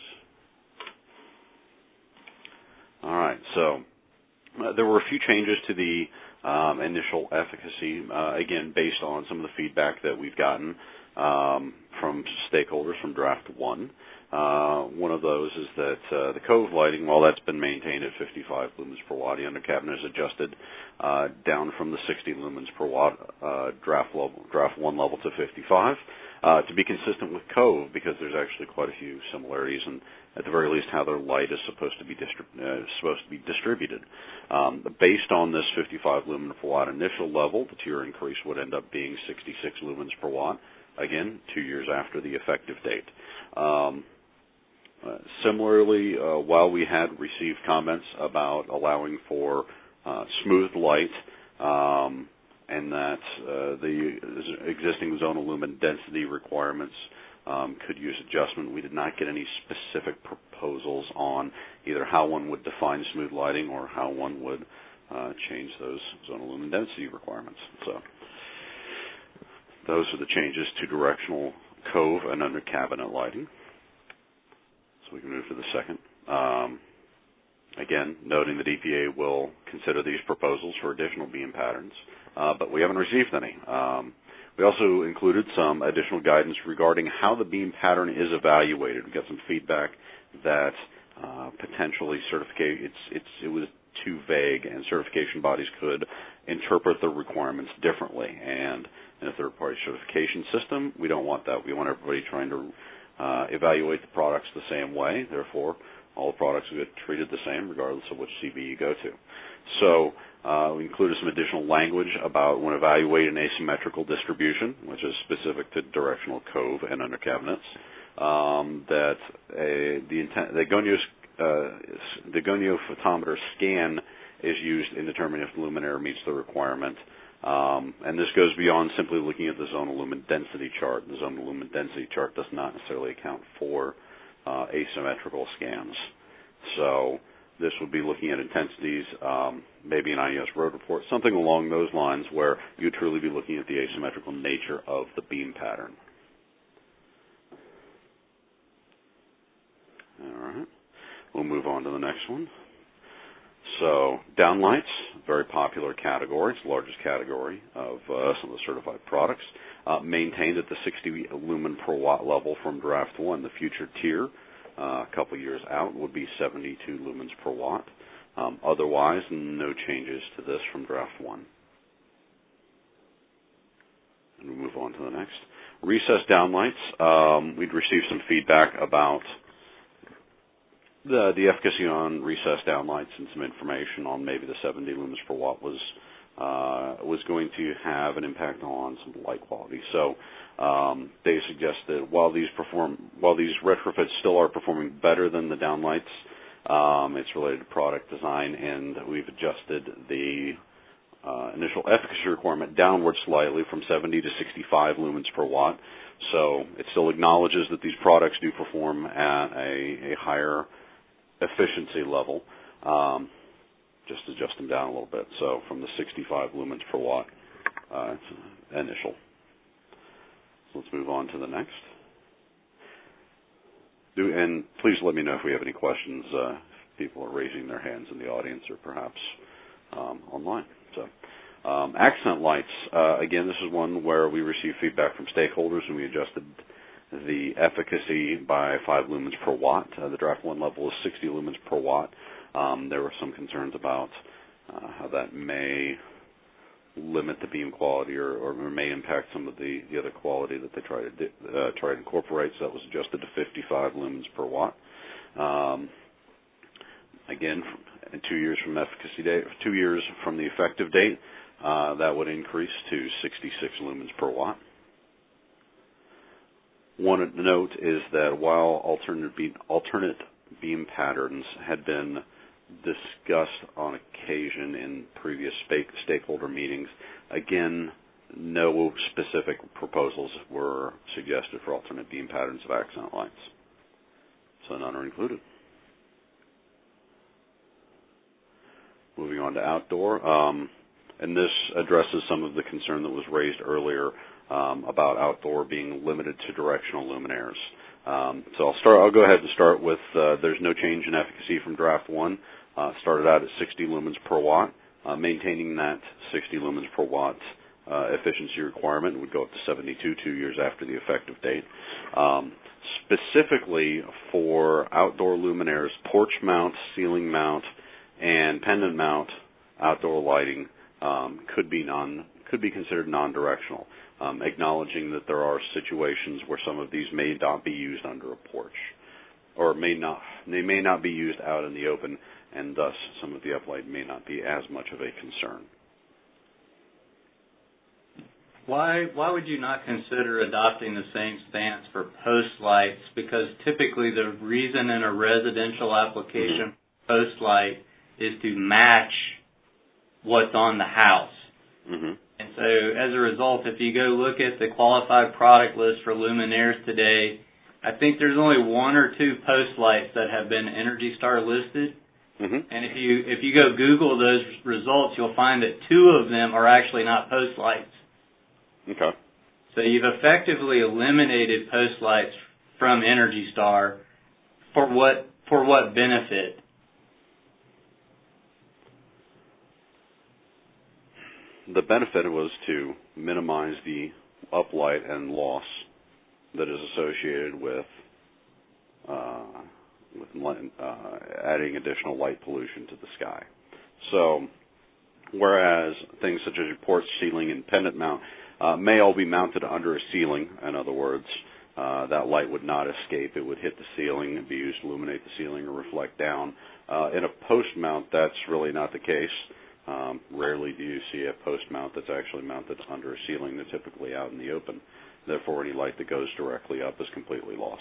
All right, so uh, there were a few changes to the um, initial efficacy, uh, again, based on some of the feedback that we've gotten um, from stakeholders from Draft one. Uh, one of those is that uh, the Cove lighting, while that's been maintained at fifty-five lumens per watt, the undercabinet is adjusted uh, down from the sixty lumens per watt uh, draft level, draft one level to fifty-five, uh, to be consistent with Cove, because there's actually quite a few similarities, and at the very least, how their light is supposed to be distri- uh, supposed to be distributed. Um, based on this fifty-five lumen per watt initial level, the tier increase would end up being sixty-six lumens per watt. Again, two years after the effective date. Um, Uh, similarly, uh, while we had received comments about allowing for uh, smooth light um, and that uh, the existing zonal lumen density requirements um, could use adjustment, we did not get any specific proposals on either how one would define smooth lighting or how one would uh, change those zonal lumen density requirements. So those are the changes to directional Cove and under cabinet lighting. So we can move to the second. Um, again, noting that E P A will consider these proposals for additional beam patterns, uh, but we haven't received any. Um, we also included some additional guidance regarding how the beam pattern is evaluated. We got some feedback that uh, potentially certificate it's it's it was too vague, and certification bodies could interpret the requirements differently. And in a third-party certification system, we don't want that. We want everybody trying to Uh, evaluate the products the same way. Therefore, all the products will get treated the same regardless of which C B you go to. So uh, we included some additional language about when evaluating asymmetrical distribution, which is specific to directional Cove and under cabinets, um, that a, the, intent, the, gonio, uh, the goniophotometer scan is used in determining if the luminaire meets the requirement. Um, and this goes beyond simply looking at the zonal lumen density chart. The zonal lumen density chart does not necessarily account for uh, asymmetrical scans. So this would be looking at intensities, um, maybe an I E S road report, something along those lines where you truly be looking at the asymmetrical nature of the beam pattern. All right. We'll move on to the next one. So downlights, very popular category. It's the largest category of uh, some of the certified products. Uh, maintained at the sixty lumen per watt level from Draft one. The future tier, uh, a couple years out, would be seventy-two lumens per watt. Um, otherwise, no changes to this from Draft one. And we move on to the next. Recessed downlights, um, we'd received some feedback about The, the efficacy on recessed downlights and some information on maybe the seventy lumens per watt was uh, was going to have an impact on some light quality. So um, they suggested while these perform while these retrofits still are performing better than the downlights, um, it's related to product design, and we've adjusted the uh, initial efficacy requirement downward slightly from seventy to sixty-five lumens per watt. So it still acknowledges that these products do perform at a, a higher efficiency level. Um, just adjust them down a little bit. So from the sixty-five lumens per watt, uh, it's initial. So let's move on to the next. Do, and please let me know if we have any questions. Uh, if people are raising their hands in the audience or perhaps um, online. So, um, accent lights. Uh, again, this is one where we received feedback from stakeholders, and we adjusted the efficacy by five lumens per watt. Uh, the draft one level is sixty lumens per watt. Um, there were some concerns about uh, how that may limit the beam quality or, or may impact some of the, the other quality that they try to di- uh, try to incorporate. So that was adjusted to fifty-five lumens per watt. Um, again, in two years from efficacy date, two years from the effective date, uh, that would increase to sixty-six lumens per watt. One note is that while alternate beam, alternate beam patterns had been discussed on occasion in previous stakeholder meetings, again, no specific proposals were suggested for alternate beam patterns of accent lights. So none are included. Moving on to outdoor, um, and this addresses some of the concern that was raised earlier um, about outdoor being limited to directional luminaires. Um, so I'll start. I'll go ahead and start with uh, there's no change in efficacy from draft one. Uh, started out at sixty lumens per watt. Uh, maintaining that sixty lumens per watt uh, efficiency requirement would go up to seventy-two two years after the effective date. Um, specifically for outdoor luminaires, porch mount, ceiling mount, and pendant mount outdoor lighting um, could be non could be considered non-directional, um, acknowledging that there are situations where some of these may not be used under a porch, or may not they may not be used out in the open, and thus some of the uplight may not be as much of a concern. Why why would you not consider adopting the same stance for post lights? Because typically the reason in a residential application mm-hmm. post light is to match what's on the house. Mm-hmm. And so as a result, if you go look at the qualified product list for luminaires today, I think there's only one or two post lights that have been Energy Star listed. Mm-hmm. And if you if you go Google those results, you'll find that two of them are actually not post lights. Okay. So you've effectively eliminated post lights from Energy Star for what for what benefit? The benefit was to minimize the uplight and loss that is associated with uh, with light, uh, adding additional light pollution to the sky. So, whereas things such as your porch, ceiling, and pendant mount uh, may all be mounted under a ceiling, in other words, uh, that light would not escape. It would hit the ceiling and be used to illuminate the ceiling or reflect down. Uh, in a post mount, that's really not the case. Um, rarely do you see a post mount that's actually mounted under a ceiling. They're typically out in the open. Therefore, any light that goes directly up is completely lost.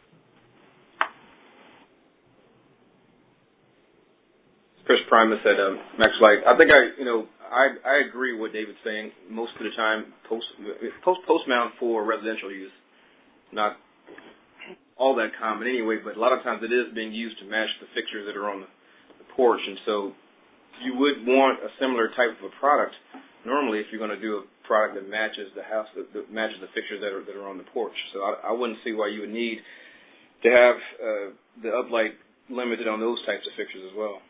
Chris Primus at um, Max Light. I think I, you know, I I agree with what David's saying. Most of the time, post post post mount for residential use, not all that common anyway. But a lot of times it is being used to match the fixtures that are on the, the porch, and so you would want a similar type of a product normally if you're going to do a product that matches the house, that, that matches the fixtures that are that are on the porch. So I, I wouldn't see why you would need to have uh, the uplight limited on those types of fixtures as well.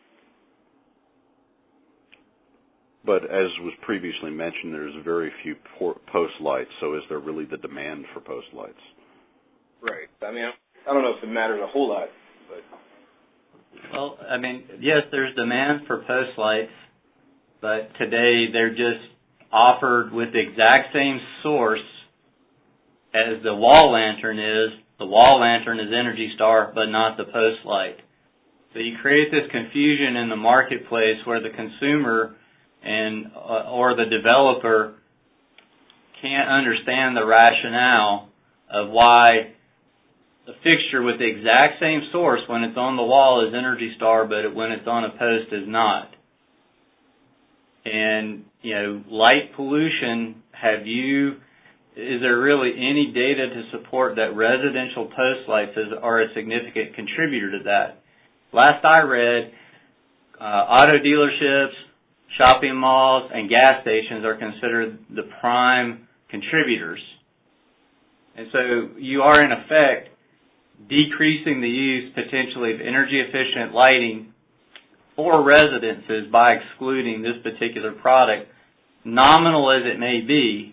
But as was previously mentioned, there's very few post lights, so is there really the demand for post lights? Right. I mean, I don't know if it matters a whole lot, but... Well, I mean, yes, there's demand for post lights, but today they're just offered with the exact same source as the wall lantern is. The wall lantern is Energy Star, but not the post light. So you create this confusion in the marketplace where the consumer and uh, or the developer can't understand the rationale of why the fixture with the exact same source when it's on the wall is Energy Star, but when it's on a post is not. And you know, light pollution, have you, is there really any data to support that residential post lights is, are a significant contributor to that? Last I read, uh, auto dealerships, shopping malls, and gas stations are considered the prime contributors. And so you are, in effect, decreasing the use potentially of energy efficient lighting for residences by excluding this particular product, nominal as it may be.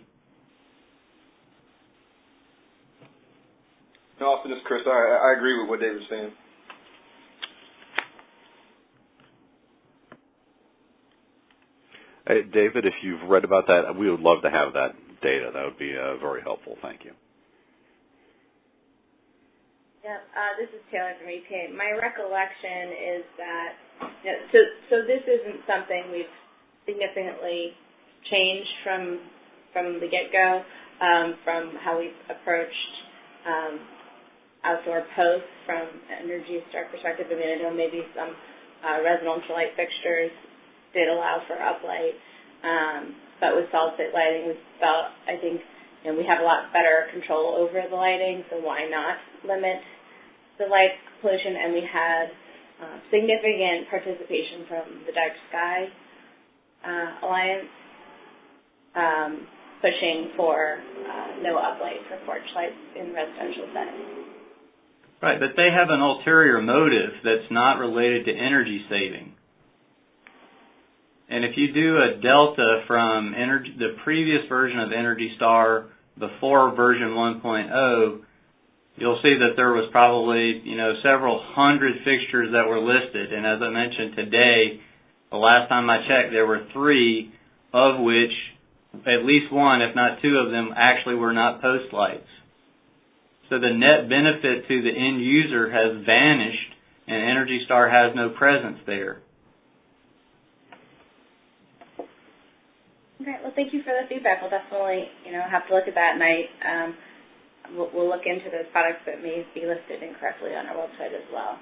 No, Austin, this is Chris. I, I agree with what David's saying. Hey, David, if you've read about that, we would love to have that data. That would be uh, very helpful. Thank you. Yeah, uh, this is Taylor from E P A. My recollection is that, you know, so, so this isn't something we've significantly changed from from the get-go, um, from how we've approached um, outdoor posts from Energy Star perspective. I mean, I know maybe some uh, residential light fixtures did allow for uplight, um, but with solid-state lighting, we felt, I think, you know, we have a lot better control over the lighting, so why not limit the light pollution? And we had uh, significant participation from the Dark Sky uh, Alliance, um, pushing for uh, no uplight for porch lights in residential settings. Right, but they have an ulterior motive that's not related to energy saving. And if you do a delta from energy, the previous version of Energy Star before version one point oh, you'll see that there was probably, you know, several hundred fixtures that were listed. And as I mentioned today, the last time I checked, there were three, of which at least one, if not two of them, actually were not post lights. So the net benefit to the end user has vanished, and Energy Star has no presence there. Okay, well, thank you for the feedback. We'll definitely, you know, have to look at that, and I, um, we'll, we'll look into those products that may be listed incorrectly on our website as well.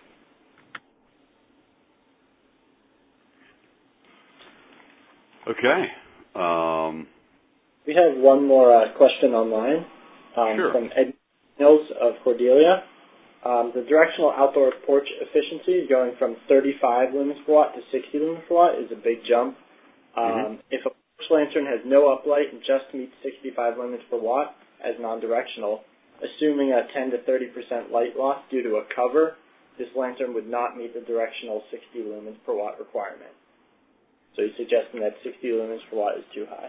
Okay. Um, we have one more uh, question online um, sure. from Ed Mills of Cordelia. Um, the directional outdoor porch efficiency going from thirty-five lumens per watt to sixty lumens per watt is a big jump. Um, mm-hmm. If a porch lantern has no uplight and just meets sixty-five lumens per watt as non-directional, assuming a ten to thirty percent light loss due to a cover, this lantern would not meet the directional sixty lumens per watt requirement. So he's suggesting that sixty lumens per watt is too high.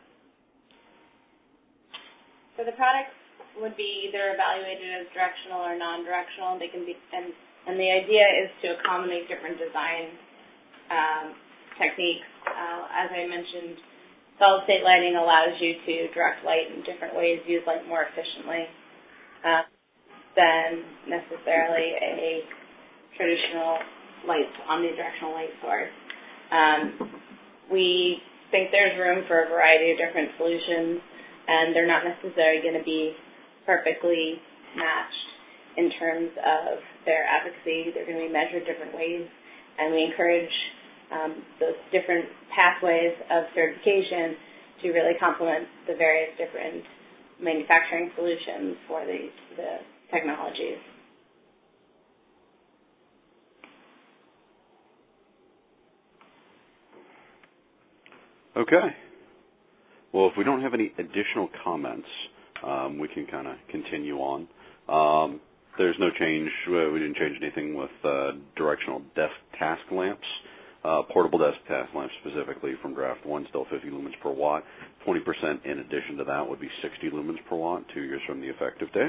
So the products would be either evaluated as directional or non-directional. They can be, and, and the idea is to accommodate different design um, techniques. Uh, as I mentioned, solid-state lighting allows you to direct light in different ways, use light more efficiently uh, than necessarily a traditional light, omnidirectional light source. Um, we think there's room for a variety of different solutions, and they're not necessarily going to be perfectly matched in terms of their efficacy. They're going to be measured different ways, and we encourage um, those different pathways of certification to really complement the various different manufacturing solutions for the, the technologies. Okay. Well, if we don't have any additional comments, um, we can kind of continue on. Um, there's no change. Uh, we didn't change anything with uh, directional desk task lamps. Uh, portable desk task lamps specifically from draft one, still fifty lumens per watt. twenty percent in addition to that would be sixty lumens per watt, two years from the effective date.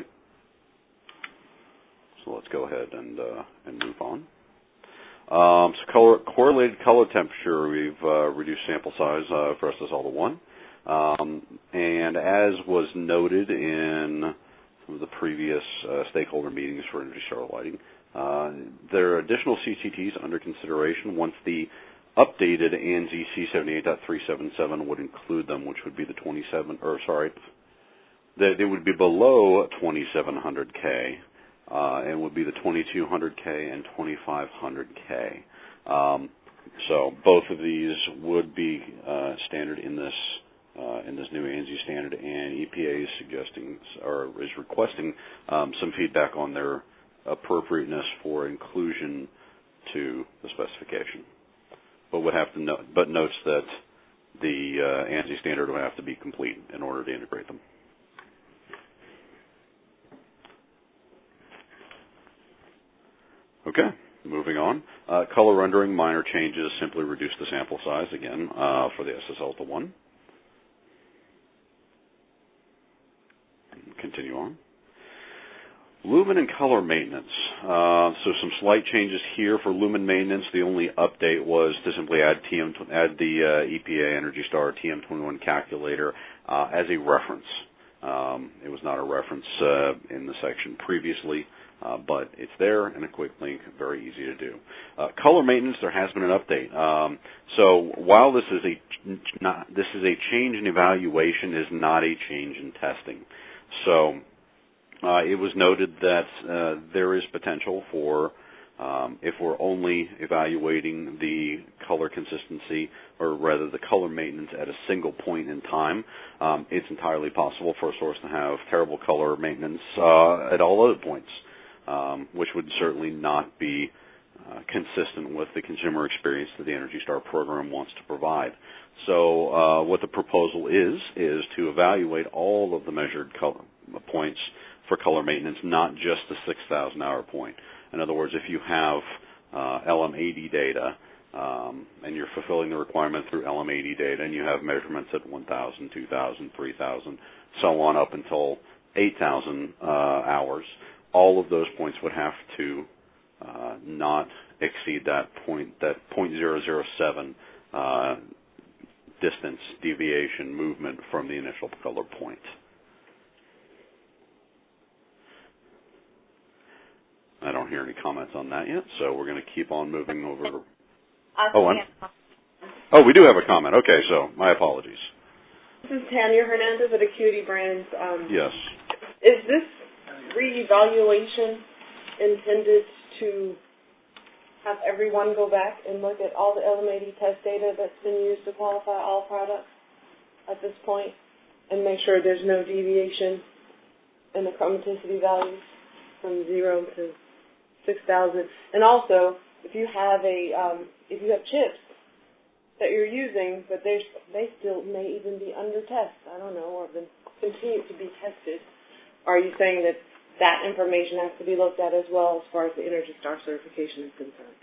So let's go ahead and uh, and move on. Um, so color, correlated color temperature, we've uh, reduced sample size uh, for us as all to one. Um, and as was noted in some of the previous uh, stakeholder meetings for Energy Star Lighting, uh, there are additional C C Ts under consideration once the updated A N Z C seventy-eight point three seven seven would include them, which would be the twenty-seven, or sorry, they, they would be below twenty-seven hundred K. Uh, and would be the twenty-two hundred K and twenty-five hundred K. Um, So both of these would be uh, standard in this uh, in this new ANSI standard, and E P A is suggesting or is requesting um, some feedback on their appropriateness for inclusion to the specification. But would have to note, but notes that the uh, ANSI standard would have to be complete in order to integrate them. Okay, moving on. Uh, color rendering, minor changes, simply reduce the sample size again uh, for the S S L to one. Continue on. Lumen and color maintenance. Uh, so some slight changes here for lumen maintenance. The only update was to simply add T M, add the uh, E P A Energy Star T M twenty-one calculator uh, as a reference. Um, it was not a reference uh, in the section previously, uh, but it's there and a quick link, very easy to do. Uh, color maintenance, there has been an update. Um, so while this is a not, this is a change in evaluation, is not a change in testing. So uh, it was noted that uh, there is potential for, um, if we're only evaluating the color consistency, or rather the color maintenance at a single point in time, um, it's entirely possible for a source to have terrible color maintenance uh, at all other points, um, which would certainly not be uh, consistent with the consumer experience that the Energy Star program wants to provide. So uh, what the proposal is, is to evaluate all of the measured color points for color maintenance, not just the six thousand hour point. In other words, if you have uh, L M eighty data um, and you're fulfilling the requirement through L M eighty data and you have measurements at one thousand, two thousand, three thousand, so on up until eight thousand uh, hours, all of those points would have to uh, not exceed that point, that zero point zero zero seven uh, distance deviation movement from the initial color point. I don't hear any comments on that yet, so we're going to keep on moving over. Oh, I'm, oh, we do have a comment. Okay, so my apologies. This is Tanya Hernandez at Acuity Brands. Um, yes. Is this reevaluation intended to have everyone go back and look at all the L M eighty test data that's been used to qualify all products at this point and make sure there's no deviation in the chromaticity values from zero to six thousand? And also, if you have a um, if you have chips that you're using, but they they still may even be under test, I don't know, or been continue to be tested, are you saying that that information has to be looked at as well as far as the Energy Star certification is concerned?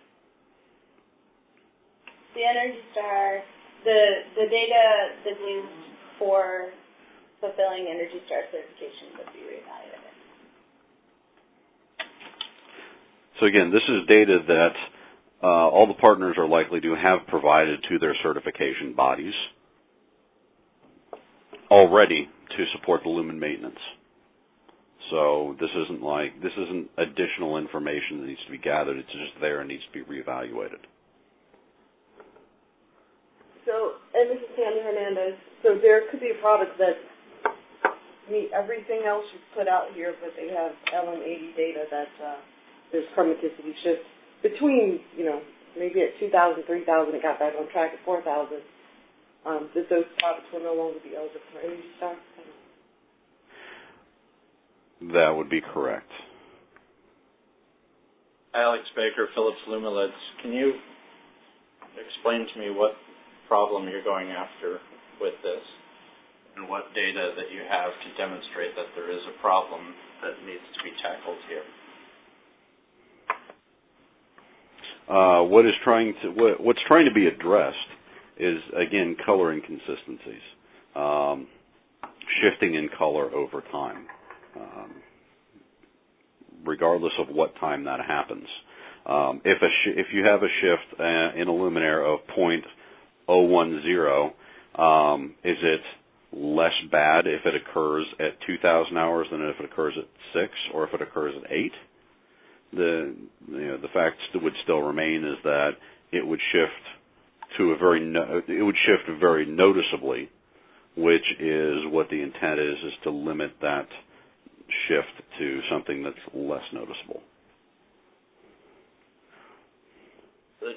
The Energy Star, the the data that's used for fulfilling Energy Star certification would be reevaluated. So again, this is data that uh, all the partners are likely to have provided to their certification bodies already to support the lumen maintenance. So this isn't like, this isn't additional information that needs to be gathered. It's just there and needs to be reevaluated. So, and this is Sandy Hernandez, so there could be a product that meet everything else you've put out here, but they have L M eighty data that uh, there's chromaticity shifts between, you know, maybe at two thousand, three thousand, it got back on track at four thousand. Um, that those products will no longer be eligible for Energy Star? That would be correct. Alex Baker, Philips Lumileds. Can you explain to me what problem you're going after with this and what data that you have to demonstrate that there is a problem that needs to be tackled here? Uh, what is trying to what, what's trying to be addressed is, again, color inconsistencies, um, shifting in color over time, um, regardless of what time that happens. Um, if a sh- if you have a shift uh, in a luminaire of zero point zero one zero, um, is it less bad if it occurs at two thousand hours than if it occurs at six, or if it occurs at eight? The you know the fact would still remain is that it would shift to a very no- it would shift very noticeably, which is what the intent is is to limit that shift to something that's less noticeable. The, the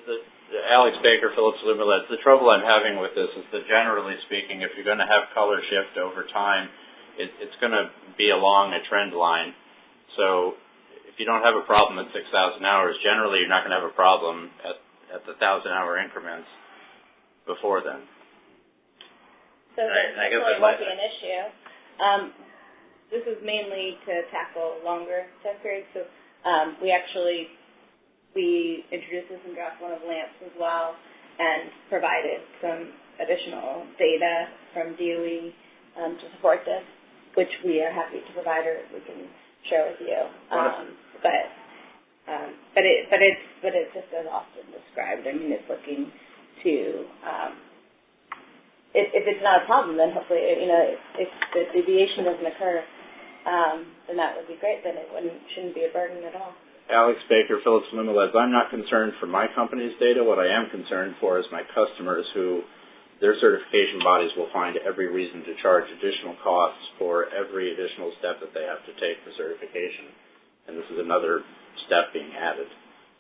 Alex Baker, Philips Lumileds. The trouble I'm having with this is that generally speaking, if you're going to have color shift over time, it, it's going to be along a trend line. So if you don't have a problem at six thousand hours, generally you're not going to have a problem at, at the one thousand hour increments before then. So that I, I guess really that won't be an issue. Um, this is mainly to tackle longer test periods. So um, we actually we introduced this in draft one of LAMPS as well, and provided some additional data from D O E um, to support this, which we are happy to provide or we can share with you. Um, but um, but it but it's but it's just as often described. I mean, it's looking to um, if, if it's not a problem, then hopefully you know if, if the deviation doesn't occur, um, then that would be great. Then it wouldn't shouldn't be a burden at all. Alex Baker, Philips Lumileds. I'm not concerned for my company's data. What I am concerned for is my customers who their certification bodies will find every reason to charge additional costs for every additional step that they have to take for certification. And this is another step being added.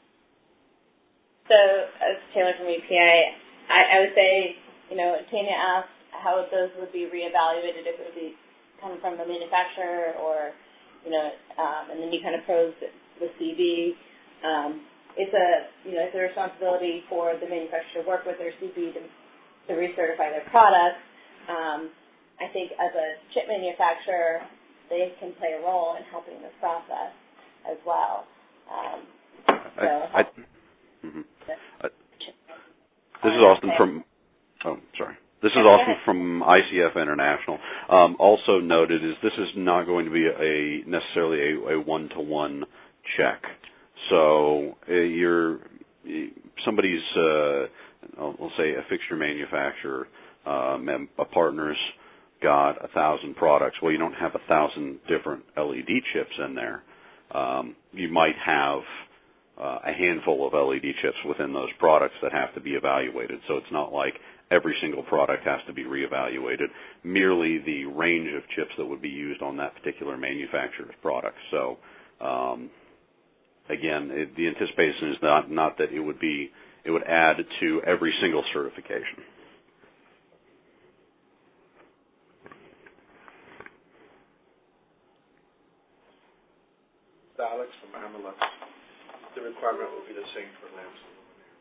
So, as Taylor from E P A, I, I would say, you know, Tanya asked how those would be reevaluated, if it would be coming from the manufacturer or, you know, um, and then you kind of posed the C B. Um, it's a, you know, it's a responsibility for the manufacturer to work with their C B to, to recertify their products. Um, I think as a chip manufacturer, they can play a role in helping this process as well. Um, so I, I, mm-hmm. I, this is Austin from. Oh, sorry. This is Austin from I C F International. Um, also noted is this is not going to be a necessarily a, a one-to-one check. So uh, you're somebody's, uh, I'll, I'll say a fixture manufacturer, um, a partner's got a thousand products. Well, you don't have a thousand different L E D chips in there. Um, you might have uh, a handful of L E D chips within those products that have to be evaluated. So it's not like every single product has to be reevaluated, merely the range of chips that would be used on that particular manufacturer's product. So, um, again, it, the anticipation is not, not that it would be, it would add to every single certification. Alex from Amalek. The requirement will be the same for lamps and luminaires.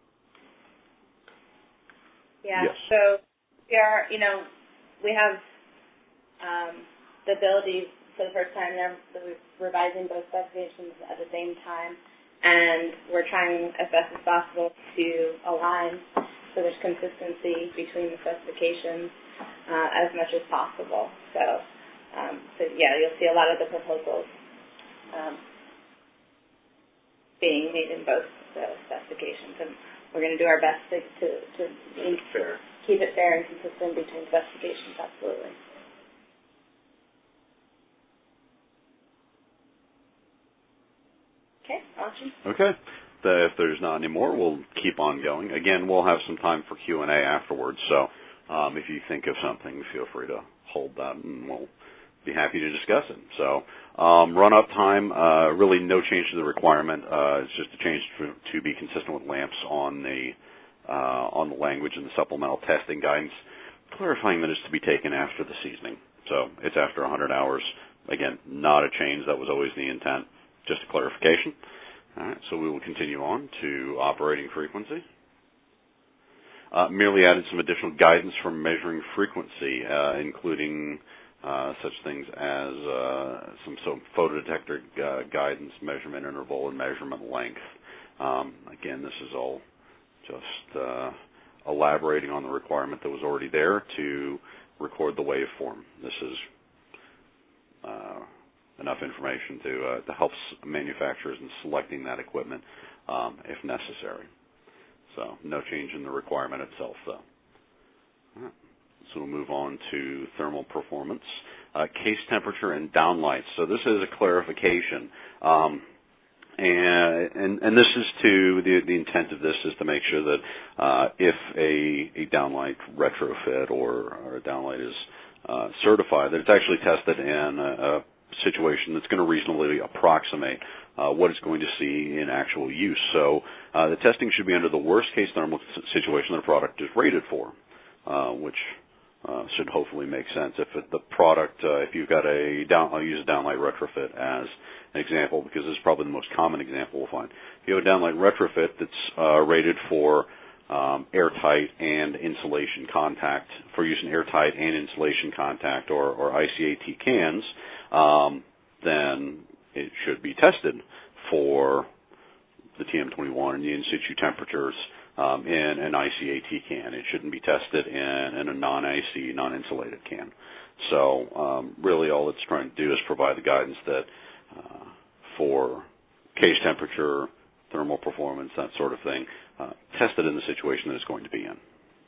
Yeah. Yes. So we are, you know, we have um, the ability for the first time now that we're revising both specifications at the same time, and we're trying as best as possible to align so there's consistency between the specifications uh, as much as possible. So, um, so yeah, you'll see a lot of the proposals um, being made in both the specifications, and we're going to do our best to, to, to keep it fair. Keep it fair and consistent between specifications, absolutely. Okay, awesome. Okay. The, if there's not any more, we'll keep on going. Again, we'll have some time for Q and A afterwards, so um, if you think of something, feel free to hold that, and we'll be happy to discuss it. So um, run-up time, uh, really no change to the requirement. Uh, it's just a change to, to be consistent with LAMPS on the uh, on the language and the supplemental testing guidance, clarifying that it's to be taken after the seasoning. So it's after one hundred hours. Again, not a change. That was always the intent. Just a clarification. All right, so we will continue on to operating frequency. Uh, merely added some additional guidance for measuring frequency, uh, including uh, such things as uh, some, some photodetector uh, guidance, measurement interval, and measurement length. Um, again, this is all just uh, elaborating on the requirement that was already there to record the waveform. This is uh, enough information to uh, to help manufacturers in selecting that equipment um, if necessary. So no change in the requirement itself, though. All right. So we'll move on to thermal performance, uh, case temperature, and downlights. So this is a clarification, um, and, and and this is to the the intent of this is to make sure that uh, if a a downlight retrofit or, or a downlight is uh, certified, that it's actually tested in a, a situation that's going to reasonably approximate uh, what it's going to see in actual use. So uh, the testing should be under the worst-case thermal situation that a product is rated for, uh, which uh, should hopefully make sense. If it, the product, uh, if you've got a down, I'll use a downlight retrofit as an example because this is probably the most common example we'll find. If you have a downlight retrofit that's uh, rated for um, airtight and insulation contact, for use in airtight and insulation contact or, or I C A T cans, um, then it should be tested for the T M twenty-one and the in-situ temperatures um, in an I C A T can. It shouldn't be tested in, in a non-I C, non-insulated can. So um, really all it's trying to do is provide the guidance that uh, for case temperature, thermal performance, that sort of thing, uh, test it in the situation that it's going to be in.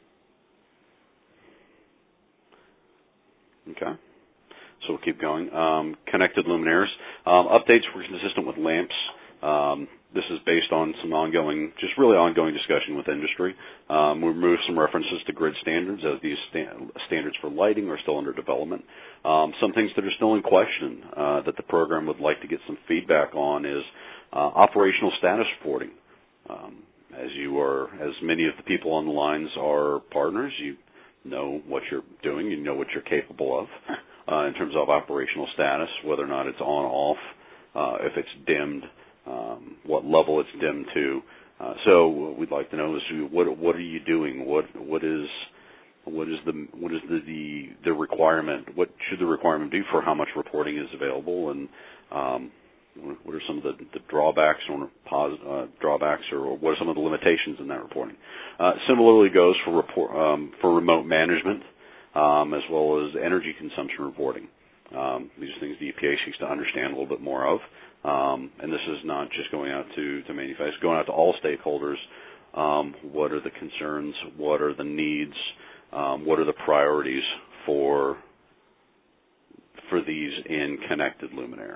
Okay. So we'll keep going. Um, connected luminaires. Um, updates were consistent with lamps. Um, this is based on some ongoing, just really ongoing discussion with industry. Um, we removed some references to grid standards as these sta- standards for lighting are still under development. Um, some things that are still in question uh, that the program would like to get some feedback on is uh, operational status reporting. Um, as you are, as many of the people on the lines are partners, you know what you're doing, you know what you're capable of. Uh, in terms of operational status, whether or not it's on, off, uh, if it's dimmed, um, what level it's dimmed to. Uh, so what we'd like to know is what what are you doing? What what is what is the what is the, the the requirement? What should the requirement be for how much reporting is available? And um, what are some of the, the drawbacks or pos, uh, drawbacks, or what are some of the limitations in that reporting? Uh, similarly goes for report um, for remote management. Um, as well as energy consumption reporting. Um, these are things the E P A seeks to understand a little bit more of. Um, and this is not just going out to, to manufacturers, going out to all stakeholders. Um, what are the concerns? What are the needs? Um, what are the priorities for for these in connected luminaires?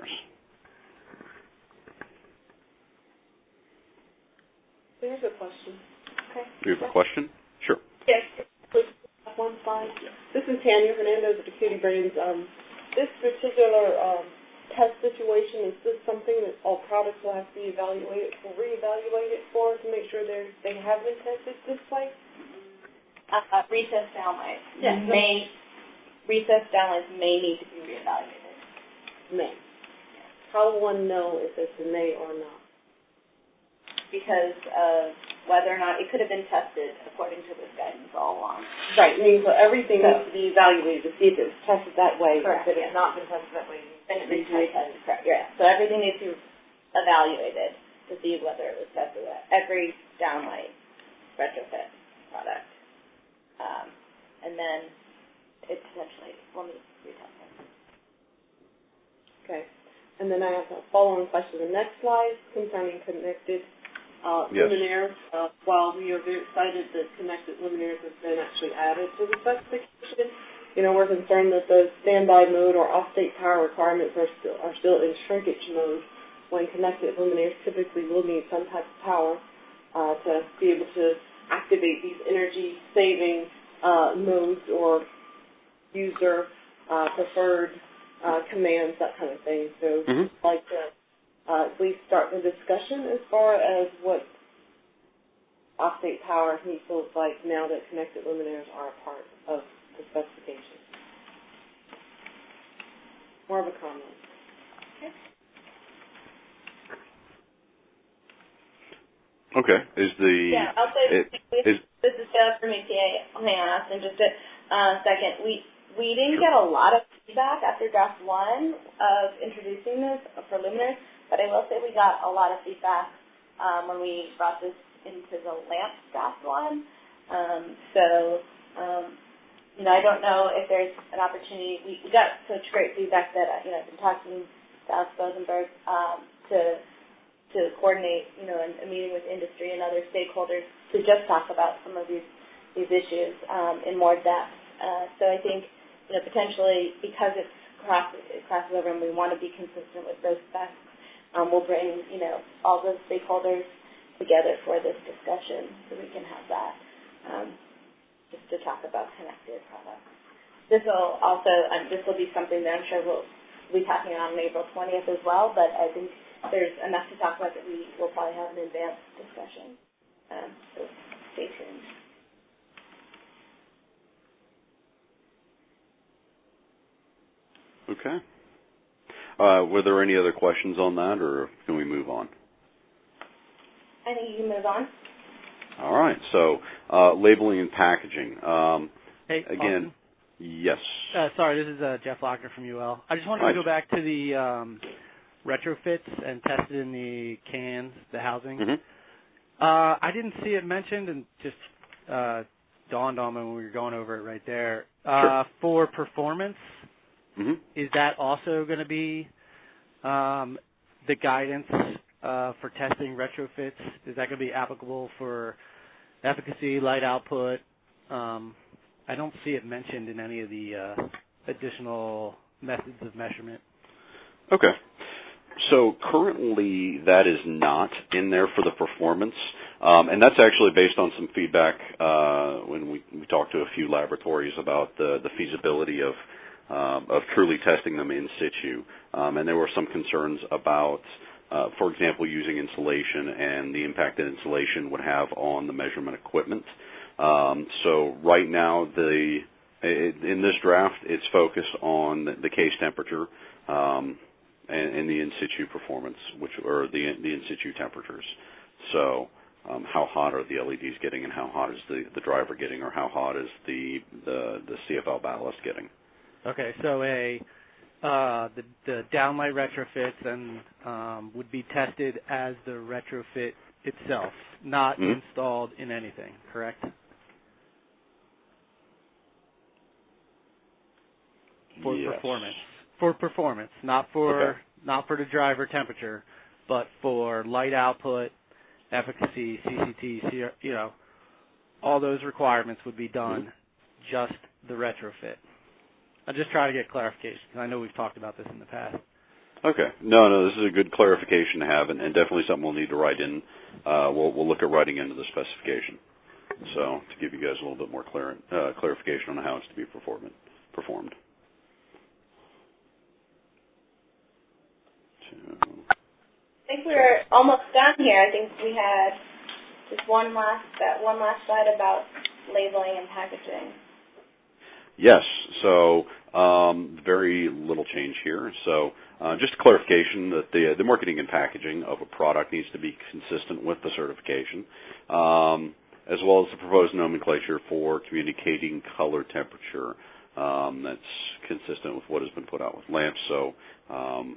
There's a question. Okay. Do you have a question? Sure. Yes. One slide. This is Tanya Hernandez of Acuity Brands. Um, this particular um, test situation, is this something that all products will have to be evaluated or reevaluated for to make sure they they have been tested this way? Uh, recessed downlights. Yes. May, recessed downlights may need to be reevaluated. May. How will one know if it's a may or not? Because of whether or not it could have been tested according to this guidance all along. Right. I mean, so everything So, needs to be evaluated to see if it's tested that way. Correct. If it's not been tested that way, then it needs to be tested. Correct. Yeah. So everything needs to be evaluated to see whether it was tested. Every downlight retrofit product, um, and then it potentially will need retesting. Okay. And then I have a follow-on question. The next slide concerning connected Uh, yes. luminaires, uh, while we are very excited that connected luminaires has been actually added to the specification, you know, we're concerned that the standby mode or off-state power requirements are still are still in shrinkage mode when connected luminaires typically will need some type of power uh, to be able to activate these energy-saving uh, modes or user uh, preferred uh, commands, that kind of thing. So Mm-hmm. I'd like to Uh, at least start the discussion as far as what off-state power he feels like now that connected luminaires are a part of the specification. More of a comment. Okay. Okay. Is the Yeah, I'll say it, this, is, this is Jeff from E P A. Hang on, Austin, just a uh, second. We we didn't get a lot of feedback after draft one of introducing this for luminaires. But I will say we got a lot of feedback um, when we brought this into the LAMP draft one. Um, so, um, you know, I don't know if there's an opportunity. We, we got such great feedback that, uh, you know, I've been talking to Alex Bosenberg um, to to coordinate, you know, a, a meeting with industry and other stakeholders to just talk about some of these these issues um, in more depth. Uh, so I think, you know, potentially because it's cross, it crosses over and we want to be consistent with those specs, Um, we'll bring, you know, all the stakeholders together for this discussion so we can have that um, just to talk about connected products. This will also, um, this will be something that I'm sure we'll we'll be talking about on April twentieth as well, but I think there's enough to talk about that we will probably have an advanced discussion. Um, so stay tuned. Okay. Uh, were there any other questions on that, or can we move on? I think you can move on. All right. So uh, labeling and packaging. Um, hey, again, Austin? Yes. Uh, sorry, this is uh, Jeff Lochner from U L. I just wanted Hi. to go back to the um, retrofits and tested in the cans, the housing. Mm-hmm. Uh, I didn't see it mentioned, and just uh, dawned on me when we were going over it right there. Uh, Sure. For performance, Mm-hmm. is that also going to be um, the guidance uh, for testing retrofits? Is that going to be applicable for efficacy, light output? Um, I don't see it mentioned in any of the uh, additional methods of measurement. Okay. So currently that is not in there for the performance, um, and that's actually based on some feedback uh, when we, we talked to a few laboratories about the, the feasibility of um, of truly testing them in situ, um, and there were some concerns about, uh, for example, using insulation and the impact that insulation would have on the measurement equipment. Um, so right now, the in this draft, it's focused on the case temperature. Um, And, and the in situ performance, which or the the in situ temperatures. So, um, how hot are the L E Ds getting, and how hot is the, the driver getting, or how hot is the the, the C F L ballast getting? Okay, so a uh, the the downlight retrofits and um, would be tested as the retrofit itself, not Mm-hmm. installed in anything, correct? For Yes. performance. For performance, not for Okay. not for the driver temperature, but for light output, efficacy, C C T, C R, you know, all those requirements would be done Mm-hmm. just the retrofit. I'm just trying to get clarification because I know we've talked about this in the past. Okay. No, no, this is a good clarification to have, and, and definitely something we'll need to write in. Uh, we'll we'll look at writing into the specification. So to give you guys a little bit more clar- uh, clarification on how it's to be performed. Performed. I think we're almost done here. I think we had just one last that one last slide about labeling and packaging. Yes. So um, very little change here. So uh, just a clarification that the the marketing and packaging of a product needs to be consistent with the certification, um, as well as the proposed nomenclature for communicating color temperature um, that's consistent with what has been put out with lamps. So um,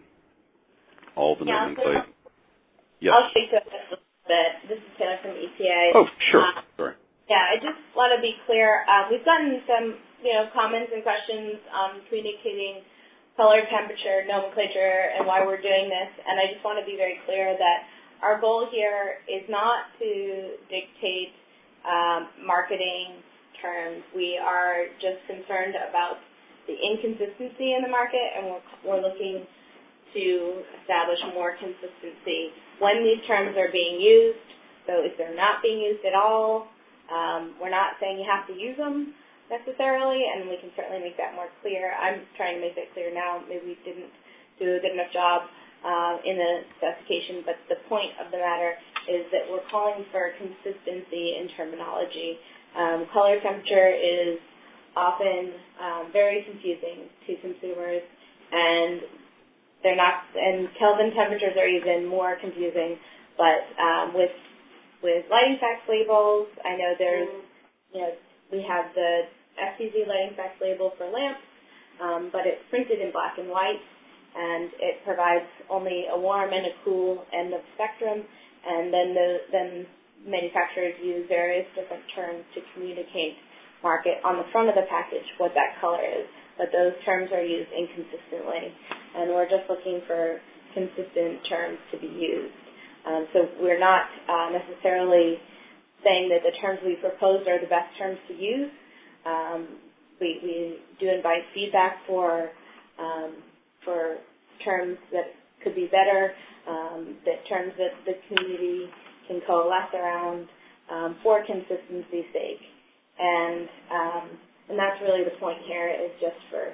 all the Yeah, nomenclature. Yes. I'll speak to this a little bit. This is Taylor from E P A. Oh, sure. Uh, Sorry. Yeah, I just want to be clear. Uh, we've gotten some, you know, comments and questions on communicating color temperature nomenclature and why we're doing this, and I just want to be very clear that our goal here is not to dictate um, marketing terms. We are just concerned about the inconsistency in the market, and we're, we're looking to establish more consistency when these terms are being used. So if they're not being used at all, um, we're not saying you have to use them necessarily, and we can certainly make that more clear. I'm trying to make that clear now. Maybe we didn't do a good enough job uh, in the specification, but the point of the matter is that we're calling for consistency in terminology. Um, color temperature is often um, very confusing to consumers, and they're not, and Kelvin temperatures are even more confusing. But um, with with lighting facts labels, I know there's, you know, we have the F T Z lighting facts label for lamps, um, but it's printed in black and white, and it provides only a warm and a cool end of spectrum. And then the then manufacturers use various different terms to communicate market on the front of the package what that color is. But those terms are used inconsistently, and we're just looking for consistent terms to be used. Um, so we're not uh, necessarily saying that the terms we proposed are the best terms to use. Um, we, we do invite feedback for um, for terms that could be better, um, that terms that the community can coalesce around um, for consistency's sake. And um, And that's really the point here, is just for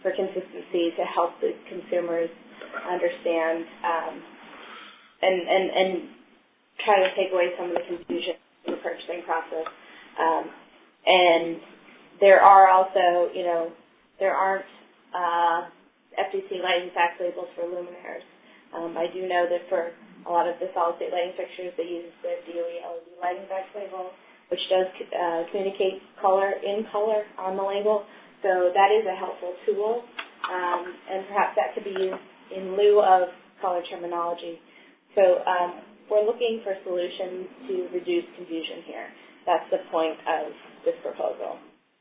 for consistency to help the consumers understand um, and, and, and try to take away some of the confusion in the purchasing process. Um, and there are also, you know, there aren't uh, F D C lighting fact labels for luminaires. Um, I do know that for a lot of the solid-state lighting fixtures, they use the D O E L E D lighting fact label, which does uh, communicate color in color on the label. So that is a helpful tool, um, and perhaps that could be used in lieu of color terminology. So um, we're looking for solutions to reduce confusion here. That's the point of this proposal.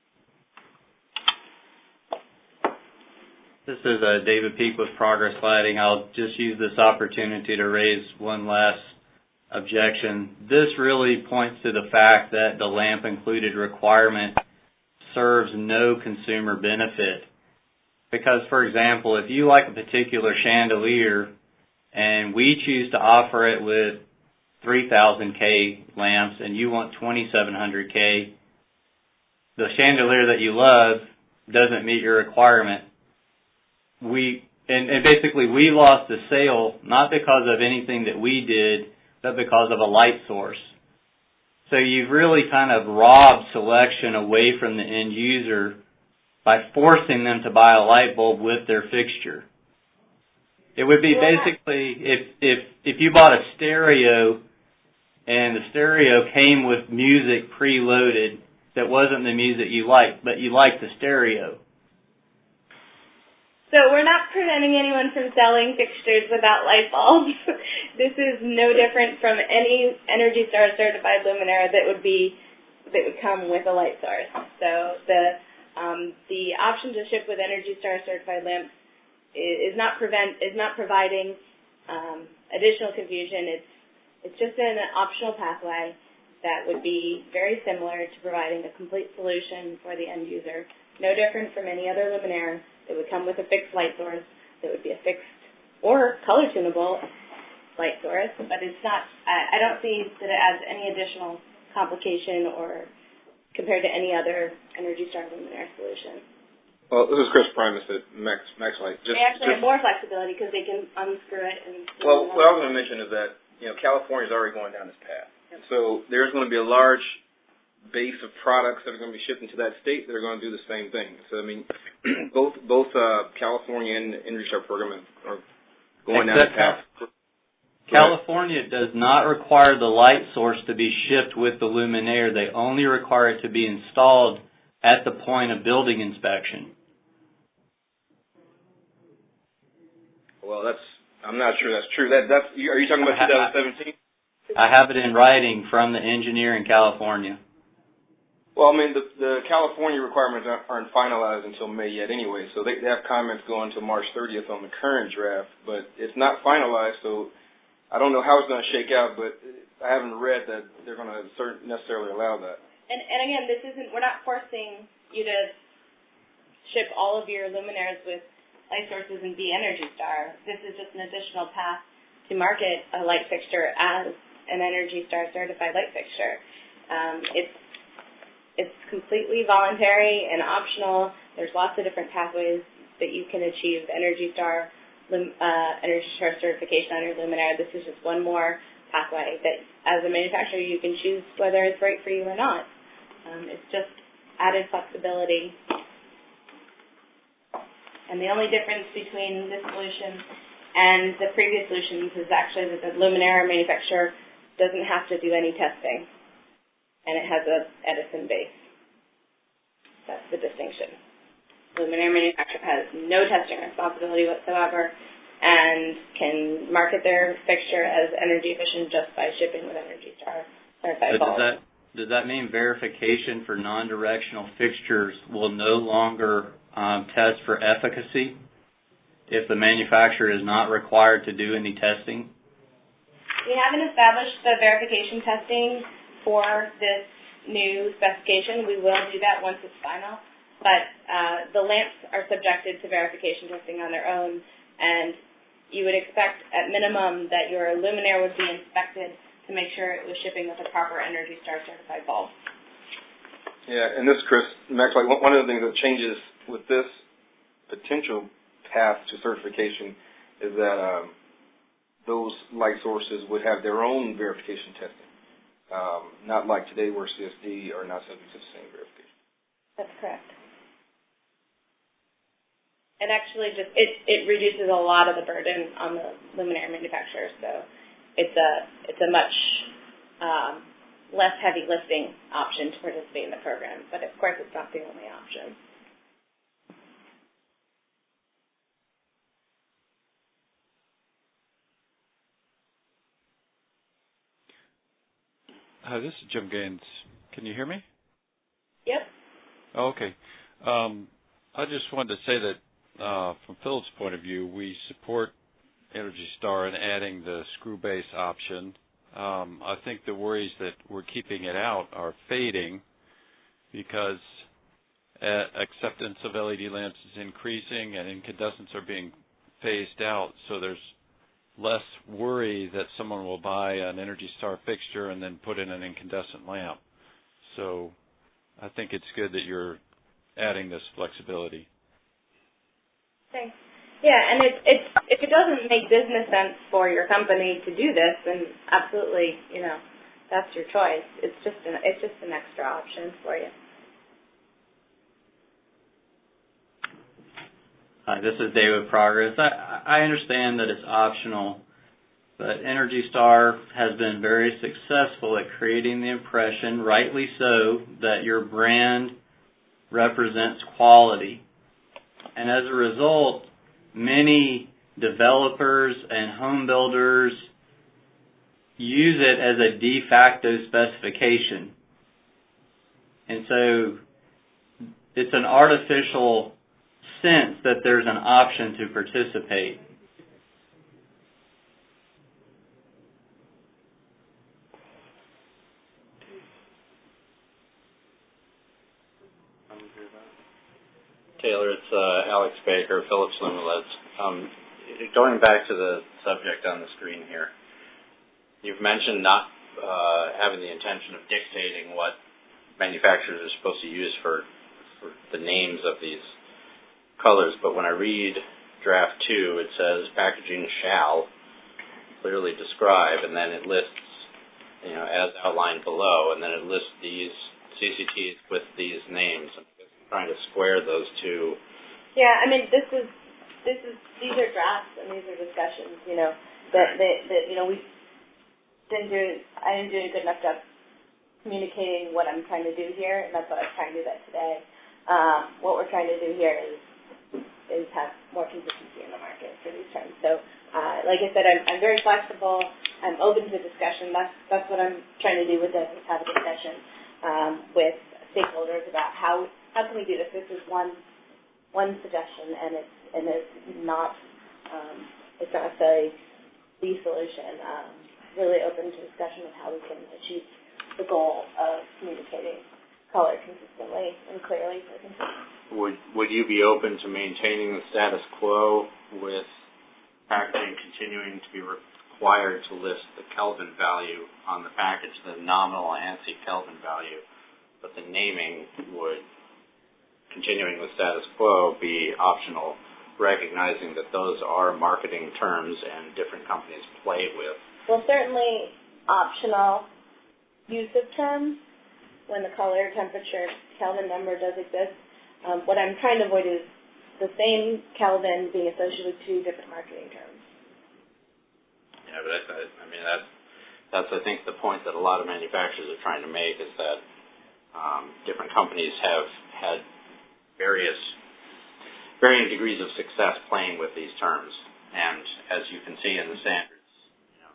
This is uh, David Peak with Progress Lighting. I'll just use this opportunity to raise one last objection. This really points to the fact that the lamp included requirement serves no consumer benefit. Because, for example, if you like a particular chandelier and we choose to offer it with three thousand K lamps and you want twenty-seven hundred K, the chandelier that you love doesn't meet your requirement. We and, and basically we lost the sale not because of anything that we did, but because of a light source. So you've really kind of robbed selection away from the end user by forcing them to buy a light bulb with their fixture. It would be basically if if if you bought a stereo and the stereo came with music preloaded that wasn't the music you liked, but you liked the stereo. So we're not preventing anyone from selling fixtures without light bulbs. This is no different from any Energy Star certified luminaire that would be that would come with a light source. So the um, the option to ship with Energy Star certified lamps is, is not prevent is not providing um, additional confusion. It's it's just an optional pathway that would be very similar to providing a complete solution for the end user. No different from any other luminaire. It would come with a fixed light source. It would be a fixed or color tunable light source, but it's not. I, I don't see that it adds any additional complication or compared to any other Energy Star luminaire solution. Well, this is Chris Primus at Max MaxLight. Just, they actually just, have more flexibility because they can unscrew it. And well, what I was going to mention is that you know California is already going down this path, yep. So there's going to be a large base of products that are going to be shipped into that state that are going to do the same thing. So I mean, both both uh, California and the Energy Star program are going Except down the path. California does not require the light source to be shipped with the luminaire. They only require it to be installed at the point of building inspection. Well, that's I'm not sure that's true. That that's are you talking about twenty seventeen? I have it in writing from the engineer in California. Well, I mean, the, the California requirements aren't, aren't finalized until May yet anyway, so they, they have comments going to March thirtieth on the current draft, but it's not finalized, so I don't know how it's going to shake out, but I haven't read that they're going to necessarily allow that. And, and again, this isn't, we're not forcing you to ship all of your luminaires with light sources and be Energy Star. This is just an additional path to market a light fixture as an Energy Star certified light fixture. Um, it's It's completely voluntary and optional. There's lots of different pathways that you can achieve Energy Star uh, Energy Star certification on your luminaire. This is just one more pathway that, as a manufacturer, you can choose whether it's right for you or not. Um, it's just added flexibility. And the only difference between this solution and the previous solutions is actually that the luminaire manufacturer doesn't have to do any testing. And it has a Edison base. That's the distinction. Luminaire manufacturer has no testing responsibility whatsoever and can market their fixture as energy efficient just by shipping with Energy Star certified bulbs. Does that, does that mean verification for non-directional fixtures will no longer um, test for efficacy if the manufacturer is not required to do any testing? We haven't established the verification testing for this new specification. We will do that once it's final, but uh, the lamps are subjected to verification testing on their own, and you would expect at minimum that your luminaire would be inspected to make sure it was shipping with a proper Energy Star certified bulb. Yeah, and this is Chris MaxLight. One of the things that changes with this potential path to certification is that um, those light sources would have their own verification testing, um, not like today where C S D are not subject to the same verification. That's correct. It actually just it, it reduces a lot of the burden on the luminaire manufacturer. So it's a it's a much um, less heavy lifting option to participate in the program. But of course, it's not the only option. Hi, this is Jim Gaines. Can you hear me? Yep. Oh, okay. Um, I just wanted to say that uh, from Philip's point of view, we support Energy Star in adding the screw base option. Um, I think the worries that we're keeping it out are fading because uh, acceptance of L E D lamps is increasing and incandescents are being phased out, so there's less worry that someone will buy an Energy Star fixture and then put in an incandescent lamp. So I think it's good that you're adding this flexibility. Thanks. Yeah, and it's it's if it doesn't make business sense for your company to do this, then absolutely, you know, that's your choice. It's just an it's just an extra option for you. Hi, this is David Progress. I, I understand that it's optional, but Energy Star has been very successful at creating the impression, rightly so, that your brand represents quality. And as a result, many developers and home builders use it as a de facto specification. And so it's an artificial sense that there's an option to participate. Taylor, it's uh, Alex Baker, Philips Lumileds. Um, going back to the subject on the screen here, you've mentioned not uh, having the intention of dictating what manufacturers are supposed to use for, for the names of these colors, but when I read draft two, it says packaging shall clearly describe, and then it lists, you know, as outlined below, and then it lists these C C Ts with these names. I'm trying to square those two. Yeah, I mean, this is this is these are drafts and these are discussions. You know that that, that you know we didn't do. I didn't do a good enough job communicating what I'm trying to do here, and that's what I'm trying to do that today. Um, what we're trying to do here is is have more consistency in the market for these terms. So, uh, like I said, I'm, I'm very flexible. I'm open to discussion. That's that's what I'm trying to do with this, is have a discussion um, with stakeholders about how how can we do this. This is one one suggestion, and it's and it's not um, it's not necessarily the solution. Um, really open to discussion of how we can achieve the goal of communicating color consistently and clearly for consumers. Would would you be open to maintaining the status quo with packaging continuing to be required to list the Kelvin value on the package, the nominal ANSI Kelvin value, but the naming would, continuing the status quo, be optional, recognizing that those are marketing terms and different companies play with? Well, certainly optional use of terms when the color, temperature, Kelvin number does exist. Um, what I'm trying to avoid is the same Kelvin being associated with two different marketing terms. Yeah, but I, I mean, that's, that's, I think, the point that a lot of manufacturers are trying to make, is that um, different companies have had various, varying degrees of success playing with these terms. And as you can see in the standards, you know,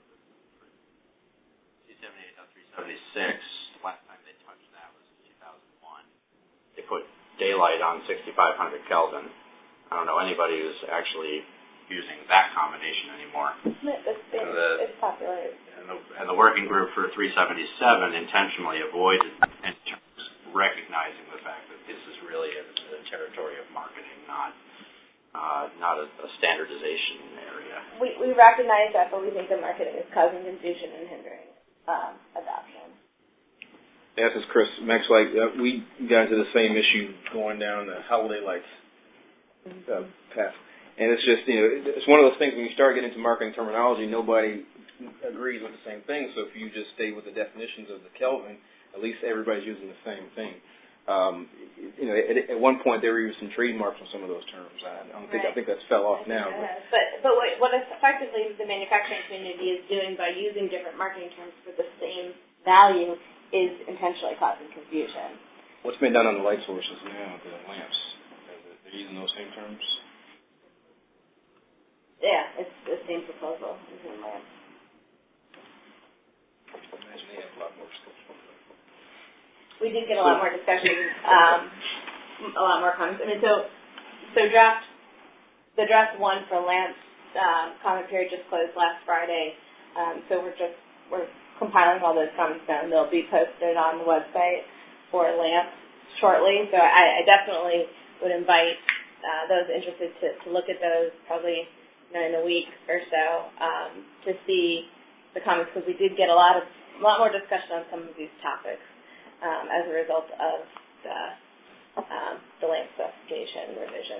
C seventy-eight point three seventy-six, last time they touched that was in two thousand one. They put daylight on sixty-five hundred Kelvin. I don't know anybody who's actually using that combination anymore. It's, it's, the, it's popular. And the, and the working group for three seventy-seven intentionally avoided terms, recognizing the fact that this is really a, a territory of marketing, not uh, not a, a standardization area. We we recognize that, but we think the marketing is causing confusion and hindering um, adoption. Yes, it's Chris Maxwell. Uh, we got into the same issue going down the holiday lights uh, path. And it's just, you know, it's one of those things when you start getting into marketing terminology, nobody agrees with the same thing. So if you just stay with the definitions of the Kelvin, at least everybody's using the same thing. Um, you know, at, at one point they were using trademarks on some of those terms. I don't think right. I think that's fell off now. But but, but what, what effectively the manufacturing community is doing by using different marketing terms for the same value is intentionally causing confusion. What's been done on the light sources now, the lamps? They're using those same terms. Yeah, it's the same proposal using lamps. I imagine they have a lot more stuff. We did get a lot more discussion, um, a lot more comments. I mean, so so draft the draft one for lamps um, comment period just closed last Friday. Um, so we're just we're compiling all those comments now, and they'll be posted on the website for lamps shortly. So I, I definitely would invite uh, those interested to, to look at those probably you know, in a week or so um, to see the comments, because we did get a lot of a lot more discussion on some of these topics. Um, as a result of the, um, the lamp specification revision.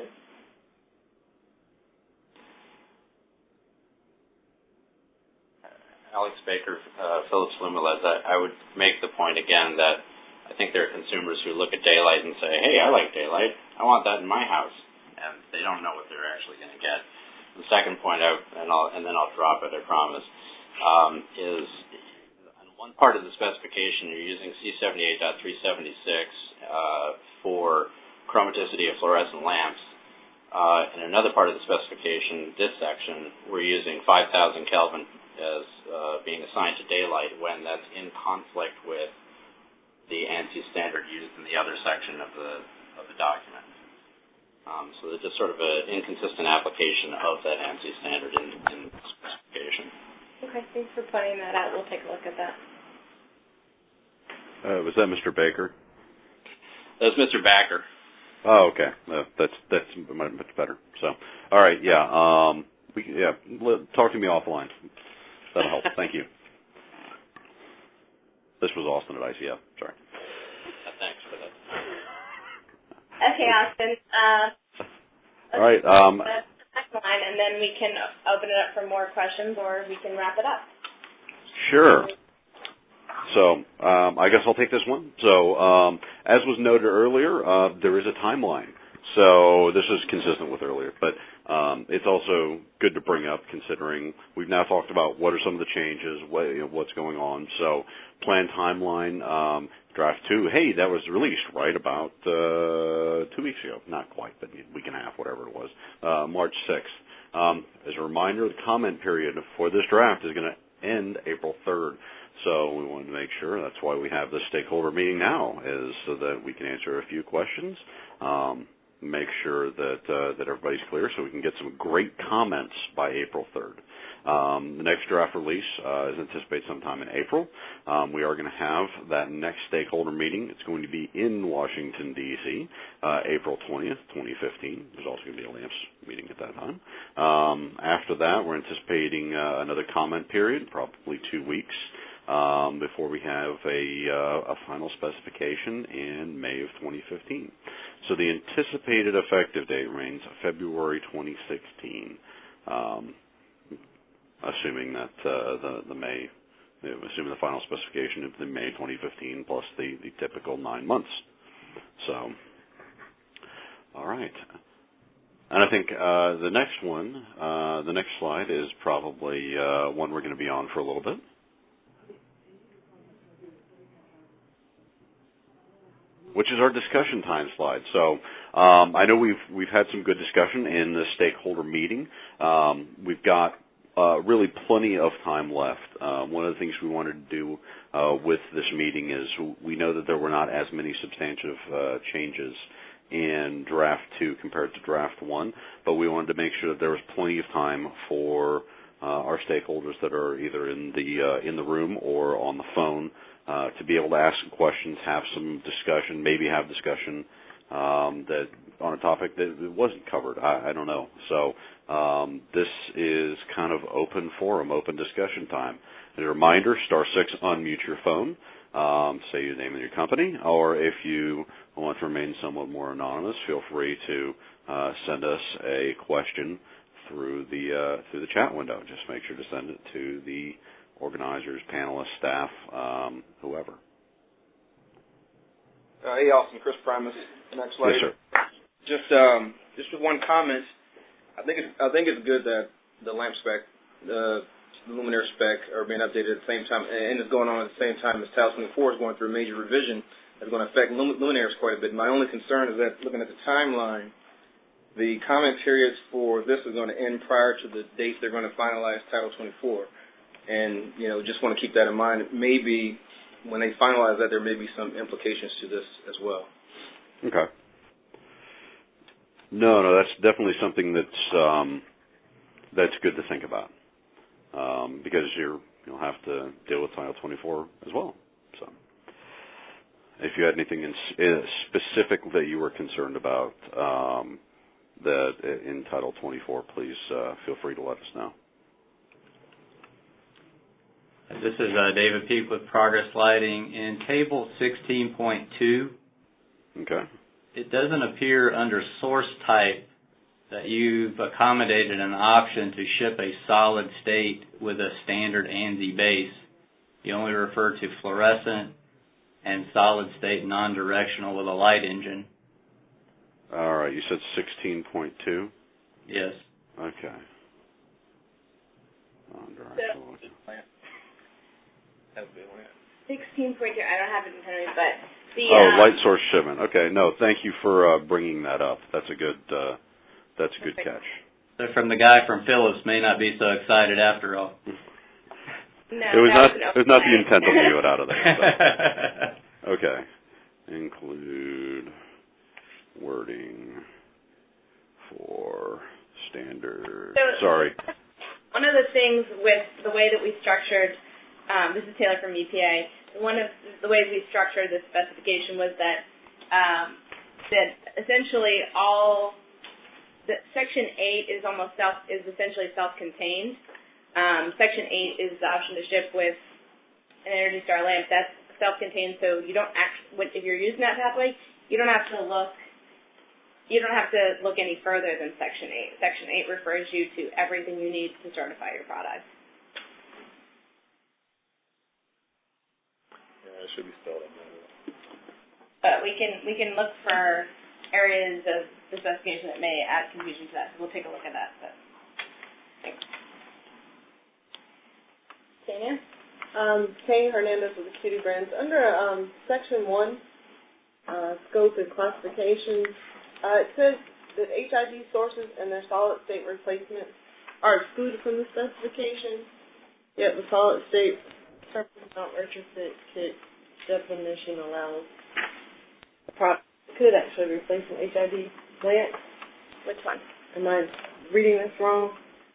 Alex Baker, uh, Philips Lumileds, I, I would make the point again that I think there are consumers who look at daylight and say, hey, I like daylight. I want that in my house. And they don't know what they're actually going to get. The second point, I, and, I'll, and then I'll drop it, I promise, um, is one part of the specification, you're using C seventy-eight point three seventy-six uh, for chromaticity of fluorescent lamps. Uh, in another part of the specification, this section, we're using five thousand Kelvin as uh, being assigned to daylight when that's in conflict with the ANSI standard used in the other section of the of the document. Um, so there's just sort of an inconsistent application of that ANSI standard in, in the specification. Okay, thanks for pointing that out. We'll take a look at that. Uh, was that Mister Baker? That's Mister Backer. Oh, okay. Uh, that's that's much better. So, all right, yeah. Um, we yeah. Talk to me offline. That'll help. Thank you. This was Austin at I C F. Sorry. Uh, thanks for that. Okay, Austin. Uh, all right. Um, line, and then we can open it up for more questions, or we can wrap it up. Sure. So um, I guess I'll take this one. So um, as was noted earlier, uh, there is a timeline. So this is consistent with earlier, but um, it's also good to bring up considering we've now talked about what are some of the changes, what, you know, what's going on. So planned timeline, um, draft two, hey, that was released right about uh, two weeks ago. Not quite, but a week and a half, whatever it was, uh, March sixth. Um, as a reminder, the comment period for this draft is going to end April third. So we wanted to make sure, that's why we have this stakeholder meeting now, is so that we can answer a few questions, um, make sure that uh, that everybody's clear so we can get some great comments by April third. Um, the next draft release uh, is anticipated sometime in April. Um, we are going to have that next stakeholder meeting. It's going to be in Washington, D C, uh, April twentieth, twenty fifteen. There's also going to be a LAMPS meeting at that time. Um, after that, we're anticipating uh, another comment period, probably two weeks. Um, before we have a, uh, a final specification in May of twenty fifteen. So the anticipated effective date remains February twenty sixteen, um, assuming that uh, the, the May, assuming the final specification is the May twenty fifteen plus the, the typical nine months. So, all right. And I think uh, the next one, uh, the next slide is probably uh, one we're going to be on for a little bit. Which is our discussion time slide. So um, I know we've we've had some good discussion in the stakeholder meeting. Um, we've got uh, really plenty of time left. Uh, one of the things we wanted to do uh, with this meeting is we know that there were not as many substantive uh, changes in draft two compared to draft one, but we wanted to make sure that there was plenty of time for uh, our stakeholders that are either in the uh, in the room or on the phone Uh, to be able to ask some questions, have some discussion, maybe have discussion um, that on a topic that wasn't covered. I, I don't know. So um, this is kind of open forum, open discussion time. As a reminder, star six, unmute your phone. um, say your name and your company, or if you want to remain somewhat more anonymous, feel free to uh, send us a question through the uh, through the chat window. Just make sure to send it to the organizers, panelists, staff, um, whoever. Uh, hey, Austin, Chris Primus, Max Light. Yes, sir. Just um, just with one comment. I think it's I think it's good that the lamp spec, uh, the luminaire spec, are being updated at the same time, and it's going on at the same time as Title twenty-four is going through a major revision that's going to affect lum- luminaires quite a bit. My only concern is that looking at the timeline, the comment periods for this is going to end prior to the date they're going to finalize Title twenty-four, and you know just want to keep that in mind. Maybe when they finalize that, there may be some implications to this as well. Okay. No, no, that's definitely something that's um, that's good to think about um, because you're you'll have to deal with Title twenty-four as well. So, if you had anything in, uh, specific that you were concerned about um, that in Title twenty-four, please uh, feel free to let us know. This is uh, David Peak with Progress Lighting. In Table sixteen point two, okay. It doesn't appear under source type that you've accommodated an option to ship a solid state with a standard ANSI base. You only refer to fluorescent and solid state non-directional with a light engine. All right, you said sixteen point two? Yes. Okay. Non-directional. sixteen point two, I don't have it in front of me, but the... Oh, um, light source shipment. Okay, no, thank you for uh, bringing that up. That's a good, uh, that's a good okay. catch. So from the guy from Philips may not be so excited after all. No, it was not. no It was not the intent to leave it out of there. So. Okay. Include wording for standard. So, Sorry. One of the things with the way that we structured, um, this is Taylor from E P A. One of the ways we structured this specification was that um, that essentially all that Section eight is almost self is essentially self-contained. Um, Section eight is the option to ship with an Energy Star lamp. That's self-contained, so you don't actually, if you're using that pathway, you don't have to look. You don't have to look any further than Section eight. Section eight refers you to everything you need to certify your product. Yeah, it should be spelled out. But we can we can look for areas of the specification that may add confusion to that. So we'll take a look at that. But thanks. Tanya? Um, Tanya Hernandez with Acuity Brands. Under um, Section one, uh, Scope and Classifications, uh, it says that H I D sources and their solid-state replacements are excluded from the specification, yet the solid-state surface mount retrofit kit definition allows a product that could actually replace an H I D lamp. Which one? Am I reading this wrong?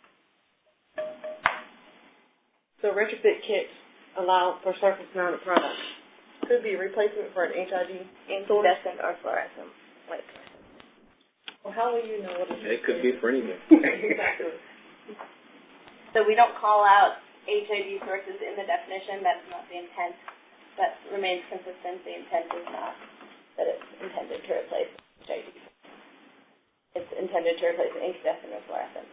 So retrofit kits allow for surface-mounted products. Could be a replacement for an H I D incandescent or fluorescent. Like. Well, how will you know what it is? It could be for anything. Exactly. So we don't call out H I D sources in the definition. That's not the intent. That remains consistent. The intent is not that it's intended to replace H I D. It's intended to replace incandescent or fluorescent.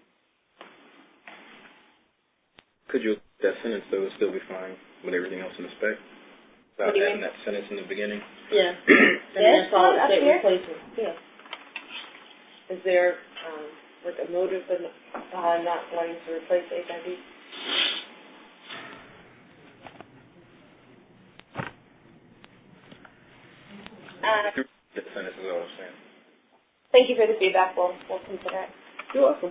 Could you that sentence though would still be fine with everything else in the spec? Without adding that sentence in the beginning? Yeah. And yes, then solid state here? replacement. Yeah. Is there um, like a motive behind not wanting to replace H I D? Uh, That sentence is all I'm saying. thank you for the feedback. We'll, we'll consider it. You're welcome.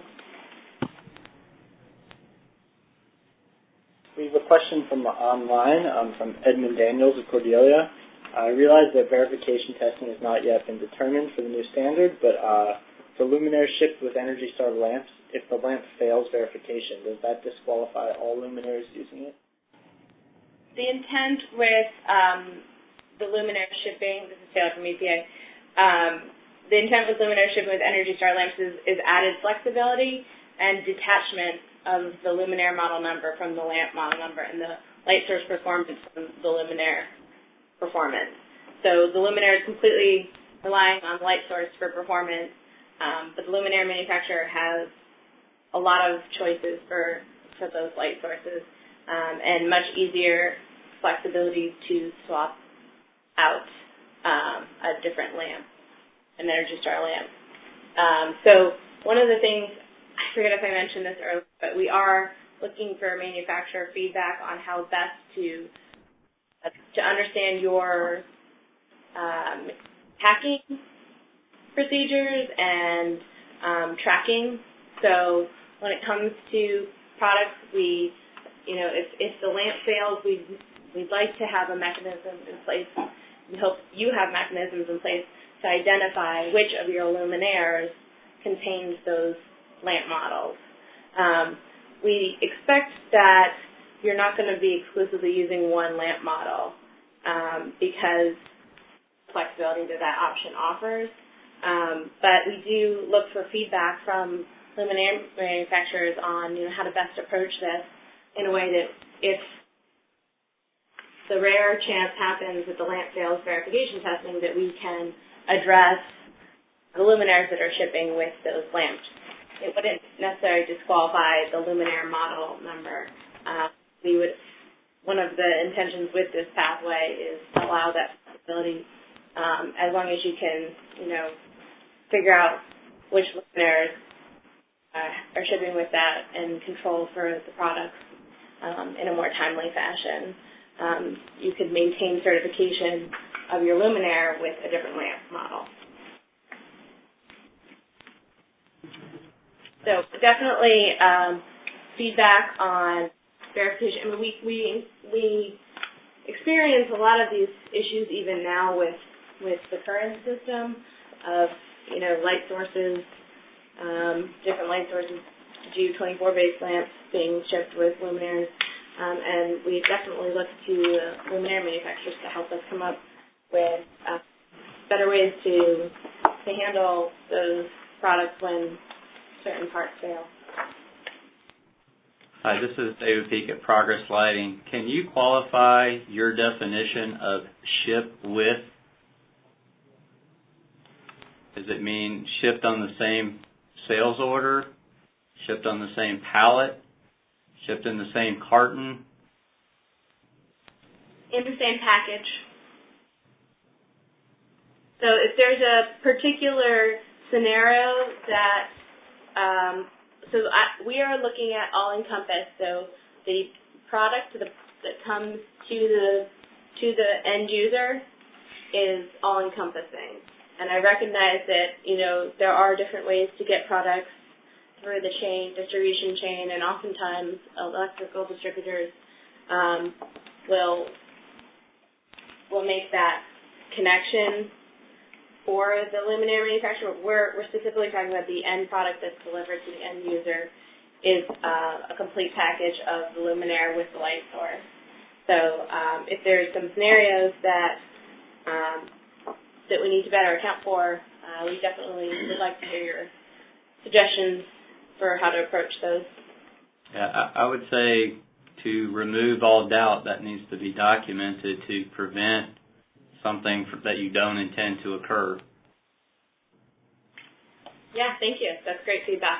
We have a question from online um, from Edmund Daniels of Cordelia. I realize that verification testing has not yet been determined for the new standard, but uh, for luminaires shipped with Energy Star lamps, if the lamp fails verification, does that disqualify all luminaires using it? The intent with um, the luminaire shipping, this is Taylor from E P A, um, the intent with luminaire shipping with Energy Star lamps is, is added flexibility and detachment of the luminaire model number from the lamp model number. And the light source performance from the luminaire performance. So the luminaire is completely relying on the light source for performance, um, but the luminaire manufacturer has a lot of choices for, for those light sources, um, and much easier flexibility to swap out um, a different lamp, an Energy Star lamp. Um, so one of the things, I forget if I mentioned this earlier, but we are looking for manufacturer feedback on how best to uh, to understand your um, packing procedures and um, tracking. So when it comes to products, we, you know, if, if the lamp fails, we we'd like to have a mechanism in place. We hope you have mechanisms in place to identify which of your luminaires contains those lamp models. Um, we expect that you're not going to be exclusively using one lamp model um, because flexibility that that option offers. Um, but we do look for feedback from luminaire manufacturers on, you know, how to best approach this in a way that if the rare chance happens that the lamp fails verification testing, that we can address the luminaires that are shipping with those lamps. It wouldn't necessarily disqualify the luminaire model number. Uh, we would, one of the intentions with this pathway is to allow that flexibility um, as long as you can, you know, figure out which luminaires uh, are shipping with that and control for the products um, in a more timely fashion. Um, you could maintain certification of your luminaire with a different lamp model. So definitely um, feedback on verification. I mean, we, we we experience a lot of these issues even now with with the current system of, you know, light sources, um, different light sources, G U twenty-four based lamps being shipped with luminaires, um, and we definitely look to uh, luminaire manufacturers to help us come up with uh, better ways to to handle those products when certain parts fail. Hi, this is David Peak at Progress Lighting. Can you qualify your definition of ship with? Does it mean shipped on the same sales order, shipped on the same pallet, shipped in the same carton? In the same package. So if there's a particular scenario that Um, so I, we are looking at all-encompass. So the product that, that comes to the to the end user is all-encompassing. And I recognize that, you know, there are different ways to get products through the chain, distribution chain, and oftentimes electrical distributors um, will will make that connection for the luminaire manufacturer. We're, we're specifically talking about the end product that's delivered to the end user is uh, a complete package of the luminaire with the light source. So um, if there's some scenarios that um, that we need to better account for, uh, we definitely would like to hear your suggestions for how to approach those. Yeah, I, I would say to remove all doubt, that needs to be documented to prevent something that you don't intend to occur. Yeah, thank you. That's great feedback.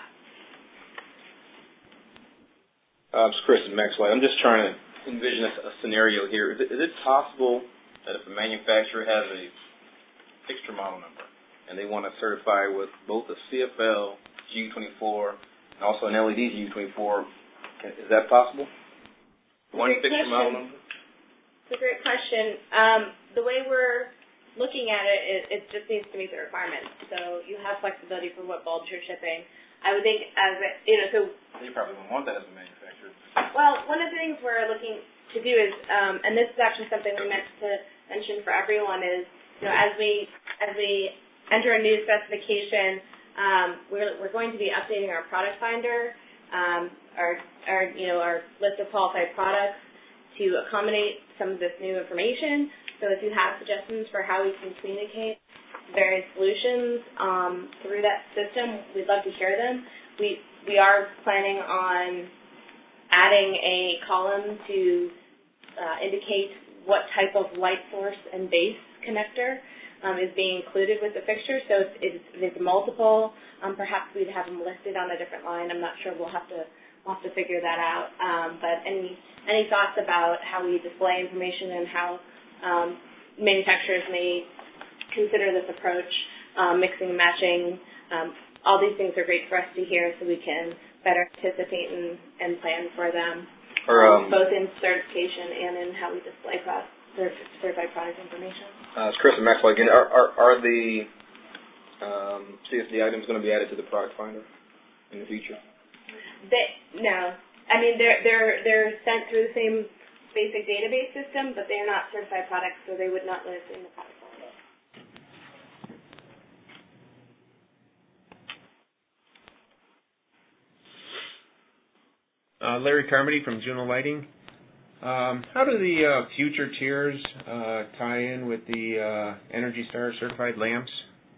Uh, it's Chris at Maxlight. I'm just trying to envision a, a scenario here. Is it, is it possible that if a manufacturer has a fixture model number and they want to certify with both a C F L G U twenty-four and also an L E D G U twenty-four, is that possible? One Great fixture question. model number? It's a great question. Um, the way we're looking at it, it, it just needs to meet the requirements. So you have flexibility for what bulbs you're shipping. I would think as a, you know, so. You probably wouldn't want that as a manufacturer. Well, one of the things we're looking to do is, um, and this is actually something we meant to mention for everyone, is, you know, as we as we enter a new specification, um, we're we're going to be updating our product finder, um, our our you know our list of qualified products to accommodate some of this new information. So if you have suggestions for how we can communicate various solutions um, through that system, we'd love to hear them. We we are planning on adding a column to uh, indicate what type of light source and base connector um, is being included with the fixture. So if it's, if it's multiple, um, perhaps we'd have them listed on a different line. I'm not sure. We'll have to we'll have to figure that out. Um, but any any thoughts about how we display information and how um, manufacturers may consider this approach, um, mixing and matching? Um, all these things are great for us to hear, so we can better anticipate and, and plan for them, or, um, both in certification and in how we display product, certified product information. Uh, it's Chris and Maxwell again. Are, are, are the um, C S D items going to be added to the product finder in the future? They, no. I mean, they're, they're, they're sent through the same basic database system, but they're not certified products, so they would not live in the product finder. Uh, Larry Carmody from Juno Lighting. Um, how do the uh, future tiers uh, tie in with the uh, Energy Star certified lamps?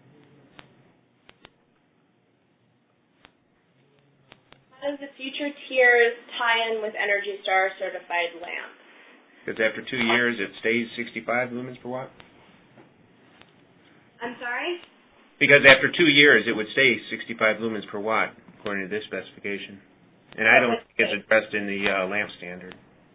How does the future tiers tie in with Energy Star certified lamps? Because after two years it stays sixty-five lumens per watt? I'm sorry? Because after two years it would stay sixty-five lumens per watt, according to this specification. And I don't think it's addressed in the uh, lamp standard.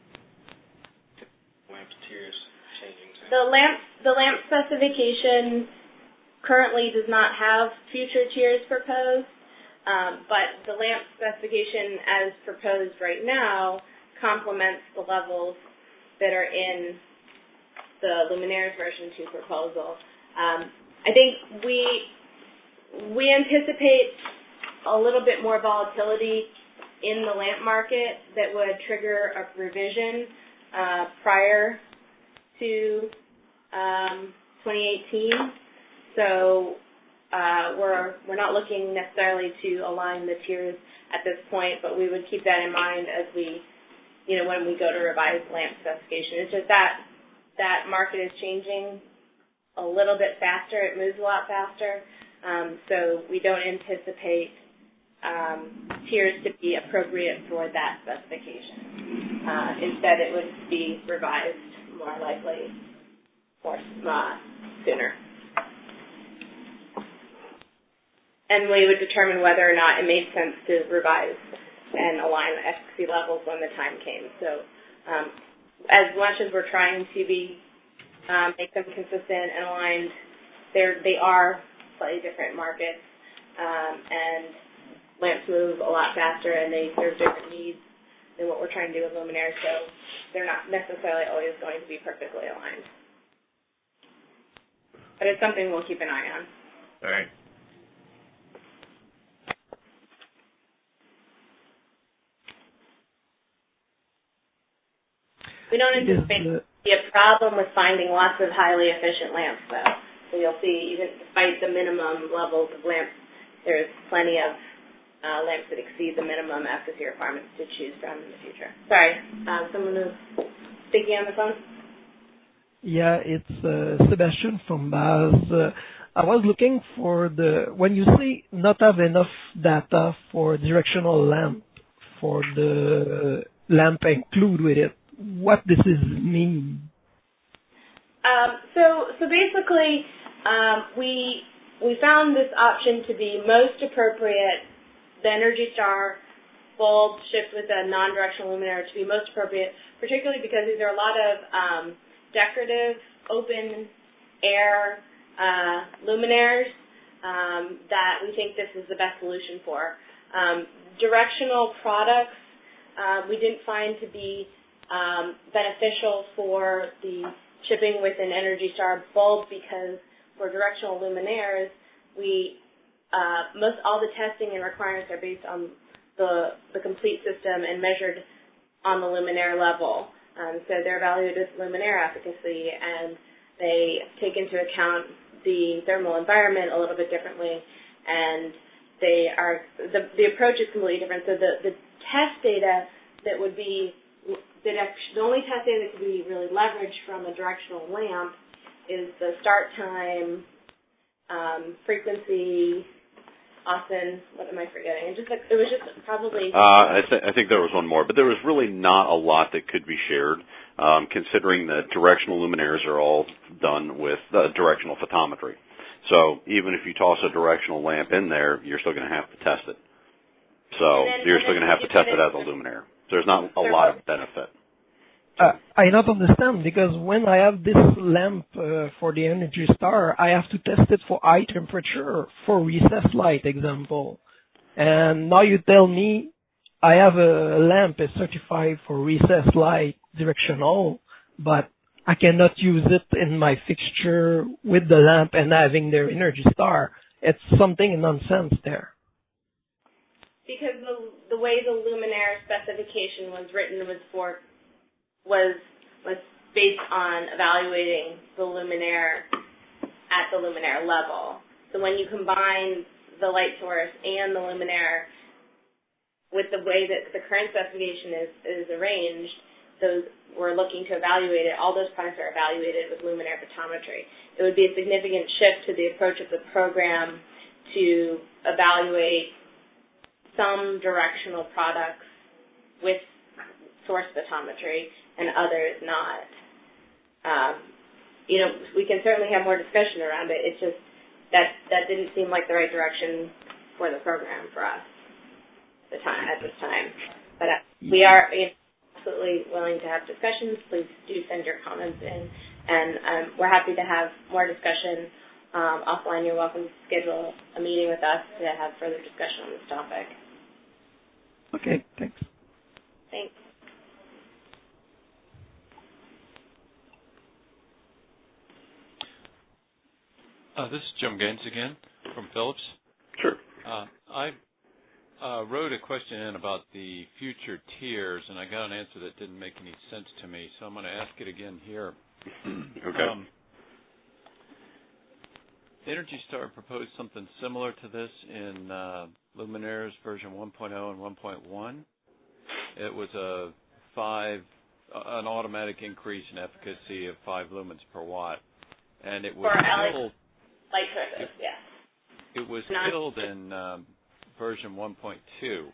Lamp tiers changing. The lamp, the lamp specification currently does not have future tiers proposed, um, but the lamp specification as proposed right now complements the levels that are in the Luminaires version two proposal. Um, I think we we anticipate a little bit more volatility in the lamp market that would trigger a revision uh, prior to um, twenty eighteen. So uh, we're we're not looking necessarily to align the tiers at this point, but we would keep that in mind as we, you know, when we go to revise lamp specification. It's just that that market is changing a little bit faster. It moves a lot faster. Um, so we don't anticipate Um, tiers to be appropriate for that specification. Uh, instead, it would be revised more likely more uh, sooner. And we would determine whether or not it made sense to revise and align the efficacy levels when the time came. So um, as much as we're trying to be um, make them consistent and aligned, they're, they are slightly different markets, um, and lamps move a lot faster and they serve different needs than what we're trying to do with luminaires, so they're not necessarily always going to be perfectly aligned. But it's something we'll keep an eye on. All right. We don't anticipate Yes, uh, to be a problem with finding lots of highly efficient lamps, though. So you'll see, even despite the minimum levels of lamps, there's plenty of Uh, lamps that exceed the minimum efficacy requirements to choose from in the future. Sorry, uh, someone who's speaking on the phone? Yeah, it's uh, Sebastian from Baz. Uh, I was looking for the, when you say not have enough data for directional lamp, for the lamp include with it, what does this mean? Um, so, so basically, um, we we found this option to be most appropriate. The Energy Star bulb shipped with a non-directional luminaire to be most appropriate, particularly because these are a lot of um, decorative, open air uh, luminaires um, that we think this is the best solution for. Um, directional products uh, we didn't find to be um, beneficial for the shipping with an Energy Star bulb because for directional luminaires, we Uh, most all the testing and requirements are based on the the complete system and measured on the luminaire level. Um, so they're evaluated as luminaire efficacy, and they take into account the thermal environment a little bit differently, and they are the the approach is completely different. So the the test data that would be that actually, the only test data that could be really leveraged from a directional lamp is the start time, um, frequency, Austin, what am I forgetting? It just like, it was just probably. Uh, I, th- I think there was one more, but there was really not a lot that could be shared, um, considering that directional luminaires are all done with uh, directional photometry. So even if you toss a directional lamp in there, you're still going to have to test it. So then, you're still going to have to test it as a luminaire. So there's not a lot of benefit. Uh, I not understand, because when I have this lamp uh, for the Energy Star, I have to test it for high temperature, for recessed light example. And now you tell me I have a lamp is certified for recessed light directional, but I cannot use it in my fixture with the lamp and having their Energy Star. It's something nonsense there. Because the the way the luminaire specification was written was for was was based on evaluating the luminaire at the luminaire level. So when you combine the light source and the luminaire with the way that the current specification is, is arranged, those we're looking to evaluate it, all those products are evaluated with luminaire photometry. It would be a significant shift to the approach of the program to evaluate some directional products with source photometry and others not. Um, you know, we can certainly have more discussion around it. It's just that that didn't seem like the right direction for the program for us at, the time, at this time. But uh, we are you know, absolutely willing to have discussions. Please do send your comments in, and um, we're happy to have more discussion um, offline. You're welcome to schedule a meeting with us to have further discussion on this topic. Okay, thanks. Thanks. Uh, this is Jim Gaines again from Phillips. Sure. Uh, I uh, wrote a question in about the future tiers, and I got an answer that didn't make any sense to me, so I'm going to ask it again here. Okay. Um, Energy Star proposed something similar to this in uh, Luminaires version one point oh and one point one. It was a five, uh, an automatic increase in efficacy of five lumens per watt, and it was killed. Light sources, yes. It was Not killed in um, version one point two.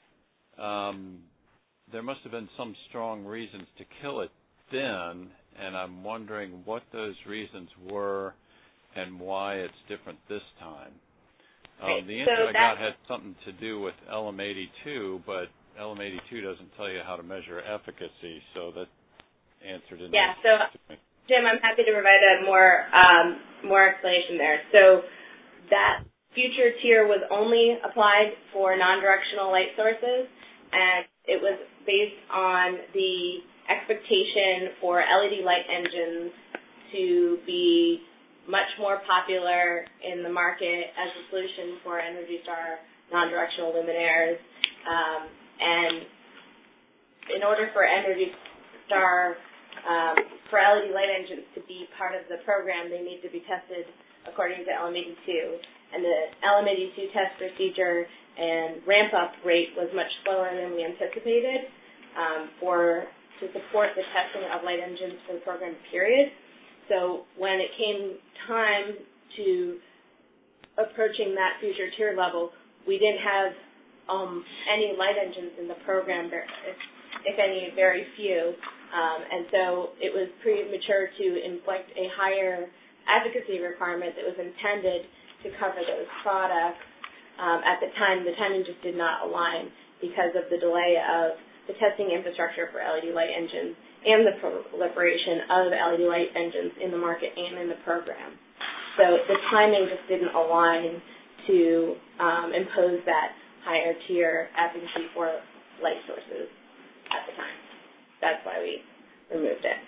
Um, there must have been some strong reasons to kill it then, and I'm wondering what those reasons were and why it's different this time. Um, right. The answer so I got had something to do with L M eighty-two, but L M eighty-two doesn't tell you how to measure efficacy, so that answer didn't yeah, make so, sense to me. Jim, I'm happy to provide a more um, more explanation there. So that future tier was only applied for non-directional light sources, and it was based on the expectation for L E D light engines to be much more popular in the market as a solution for Energy Star non-directional luminaires. Um, and in order for Energy Star Um, for L E D light engines to be part of the program, they need to be tested according to L M eighty-two. And the L M eighty-two test procedure and ramp-up rate was much slower than we anticipated um, for to support the testing of light engines for the program period. So when it came time to approaching that future tier level, we didn't have um, any light engines in the program, if, if any, very few. Um, and so it was premature to inflict a higher advocacy requirement that was intended to cover those products. Um, at the time, the timing just did not align because of the delay of the testing infrastructure for L E D light engines and the proliferation of L E D light engines in the market and in the program. So the timing just didn't align to um, impose that higher tier advocacy for light sources at the time. That's why we removed it.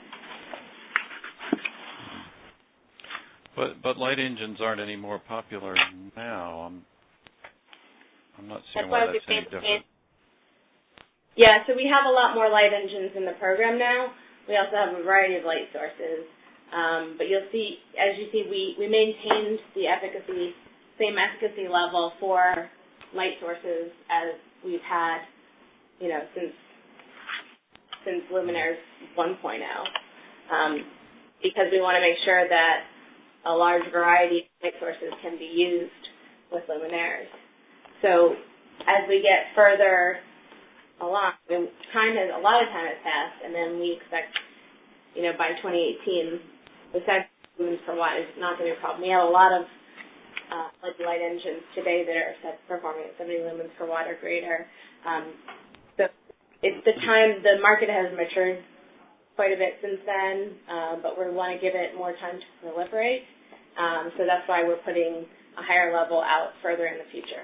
But but light engines aren't any more popular now. I'm I'm not seeing that's why, why that's any different. Yeah, so we have a lot more light engines in the program now. We also have a variety of light sources. Um, but you'll see, as you see, we, we maintained the efficacy, same efficacy level for light sources as we've had, you know, since since Luminaires one point oh, um, because we want to make sure that a large variety of light sources can be used with Luminaires. so as we get further along, I mean, time has, a lot of time has passed, and then we expect, you know, by twenty eighteen, the seventy lumens per watt is not going to be a problem. We have a lot of uh, like light engines today that are set performing at seventy lumens per watt or greater. Um, so it's the time, the market has matured quite a bit since then, uh, but we want to give it more time to proliferate. Um, so that's why we're putting a higher level out further in the future.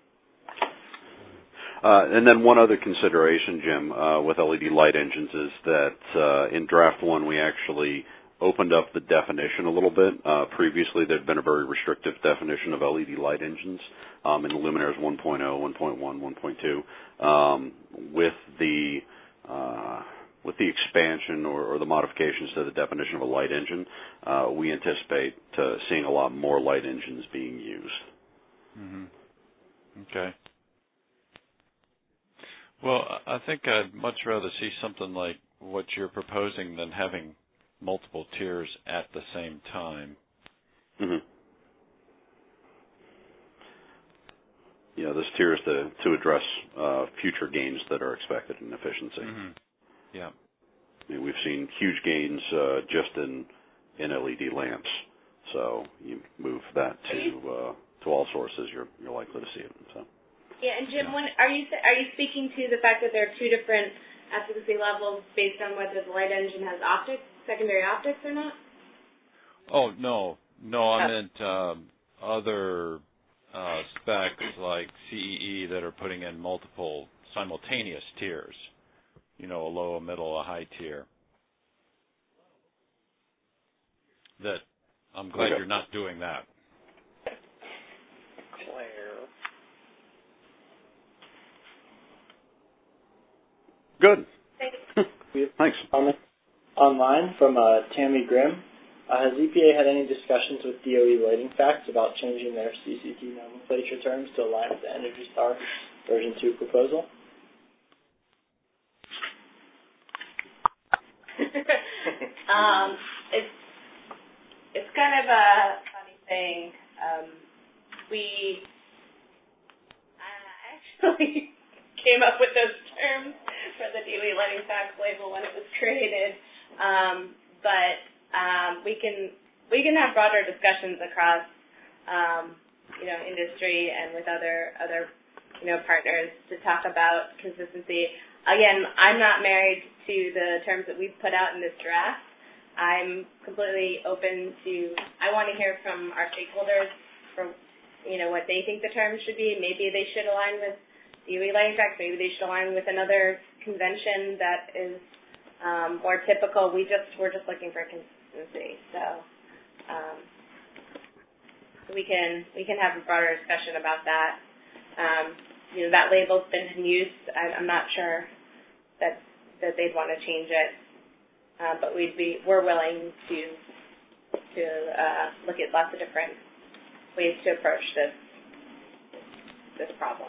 Uh, and then one other consideration, Jim, uh, with L E D light engines is that uh, in draft one we actually opened up the definition a little bit. Uh, previously there had been a very restrictive definition of L E D light engines um, in the Luminaires one point oh, one point one, one point two. Um, with the uh, with the expansion or, or the modifications to the definition of a light engine, uh, we anticipate uh, seeing a lot more light engines being used. Mm-hmm. Okay. Well, I think I'd much rather see something like what you're proposing than having multiple tiers at the same time. Mm-hmm. Yeah, this tier is to, to address uh, future gains that are expected in efficiency. Mm-hmm. Yeah. I mean, we've seen huge gains uh, just in, in L E D lamps. So you move that to uh, to all sources, you're you're likely to see it. So. Yeah, and Jim, when, are you are you speaking to the fact that there are two different efficacy levels based on whether the light engine has optics, secondary optics, or not? Oh no, no, I oh. meant um, other uh, specs like C E E that are putting in multiple simultaneous tiers. You know, a low, a middle, a high tier. That I'm glad okay. you're not doing that. Good. Thanks. We have Thanks. comment online from uh, Tammy Grimm. Uh, has E P A had any discussions with D O E Lighting Facts about changing their C C T nomenclature terms to align with the Energy Star version two proposal? um, it's it's kind of a funny thing. Um, we uh, actually came up with those terms for the D O E Lighting Facts label when it was created, um, but um, we can we can have broader discussions across um, you know industry and with other other you know partners to talk about consistency. Again, I'm not married to the terms that we've put out in this draft. I'm completely open to, I want to hear from our stakeholders for, you know, what they think the terms should be. Maybe they should align with D O E Lighting Facts. Maybe they should align with another convention that is um, more typical. We just, we're just looking for consistency. So um, we can, we can have a broader discussion about that. Um, you know, that label's been in use. I, I'm not sure that that they'd want to change it, uh, but we'd be we're willing to to uh, look at lots of different ways to approach this this problem.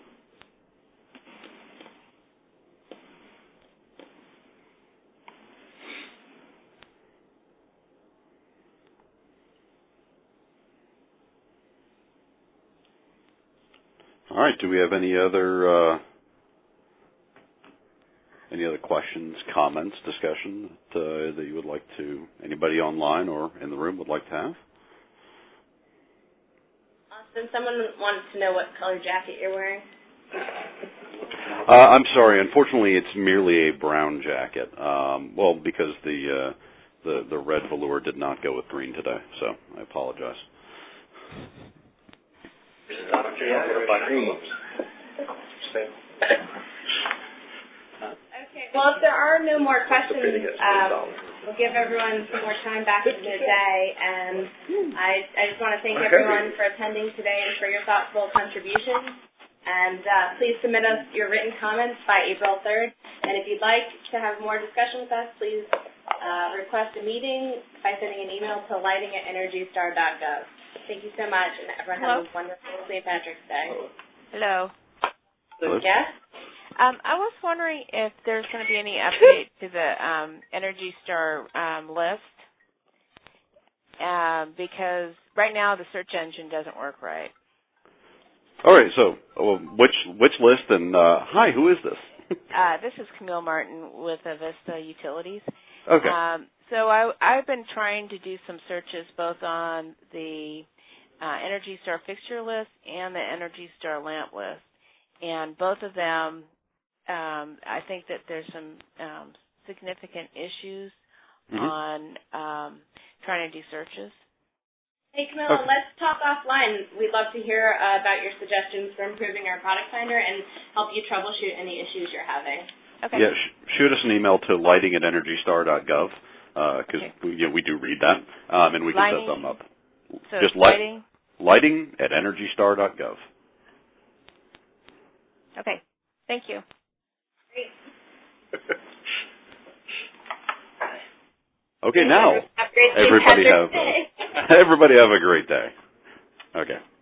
All right. Do we have any other uh, any other questions, comments, discussion that, uh, that you would like to, anybody online or in the room would like to have? Austin, someone wants to know what color jacket you're wearing. Uh, I'm sorry. Unfortunately, it's merely a brown jacket. Um, well, because the uh, the the red velour did not go with green today, so I apologize. Okay, well, if there are no more questions, um, we'll give everyone some more time back in the day, and I, I just want to thank everyone for attending today and for your thoughtful contributions, and uh, please submit us your written comments by April third, and if you'd like to have more discussion with us, please uh, request a meeting by sending an email to lighting at energy star dot gov. Thank you so much, and everyone have a wonderful Saint Patrick's Day. Hello. Yes? Um, I was wondering if there's going to be any update to the um, Energy Star um, list, um, because right now the search engine doesn't work right. All right. So, uh, which which list and uh, hi, who is this? Uh, this is Camille Martin with Avista Utilities. Okay. Um, so I, I've been trying to do some searches both on the uh, Energy Star fixture list and the Energy Star lamp list, and both of them, um, I think that there's some um, significant issues mm-hmm. on um, trying to do searches. Hey, Camilla, okay. Let's talk offline. We'd love to hear uh, about your suggestions for improving our product finder and help you troubleshoot any issues you're having. Okay. Yeah, sh- shoot us an email to lighting at energy star dot gov because uh, okay. we, you know, we do read that, um, and we can lighting, set them up. So Just lighting? Lighting at energy star dot gov. Okay. Thank you. Great. Okay, now have everybody have a, everybody have a great day. Okay.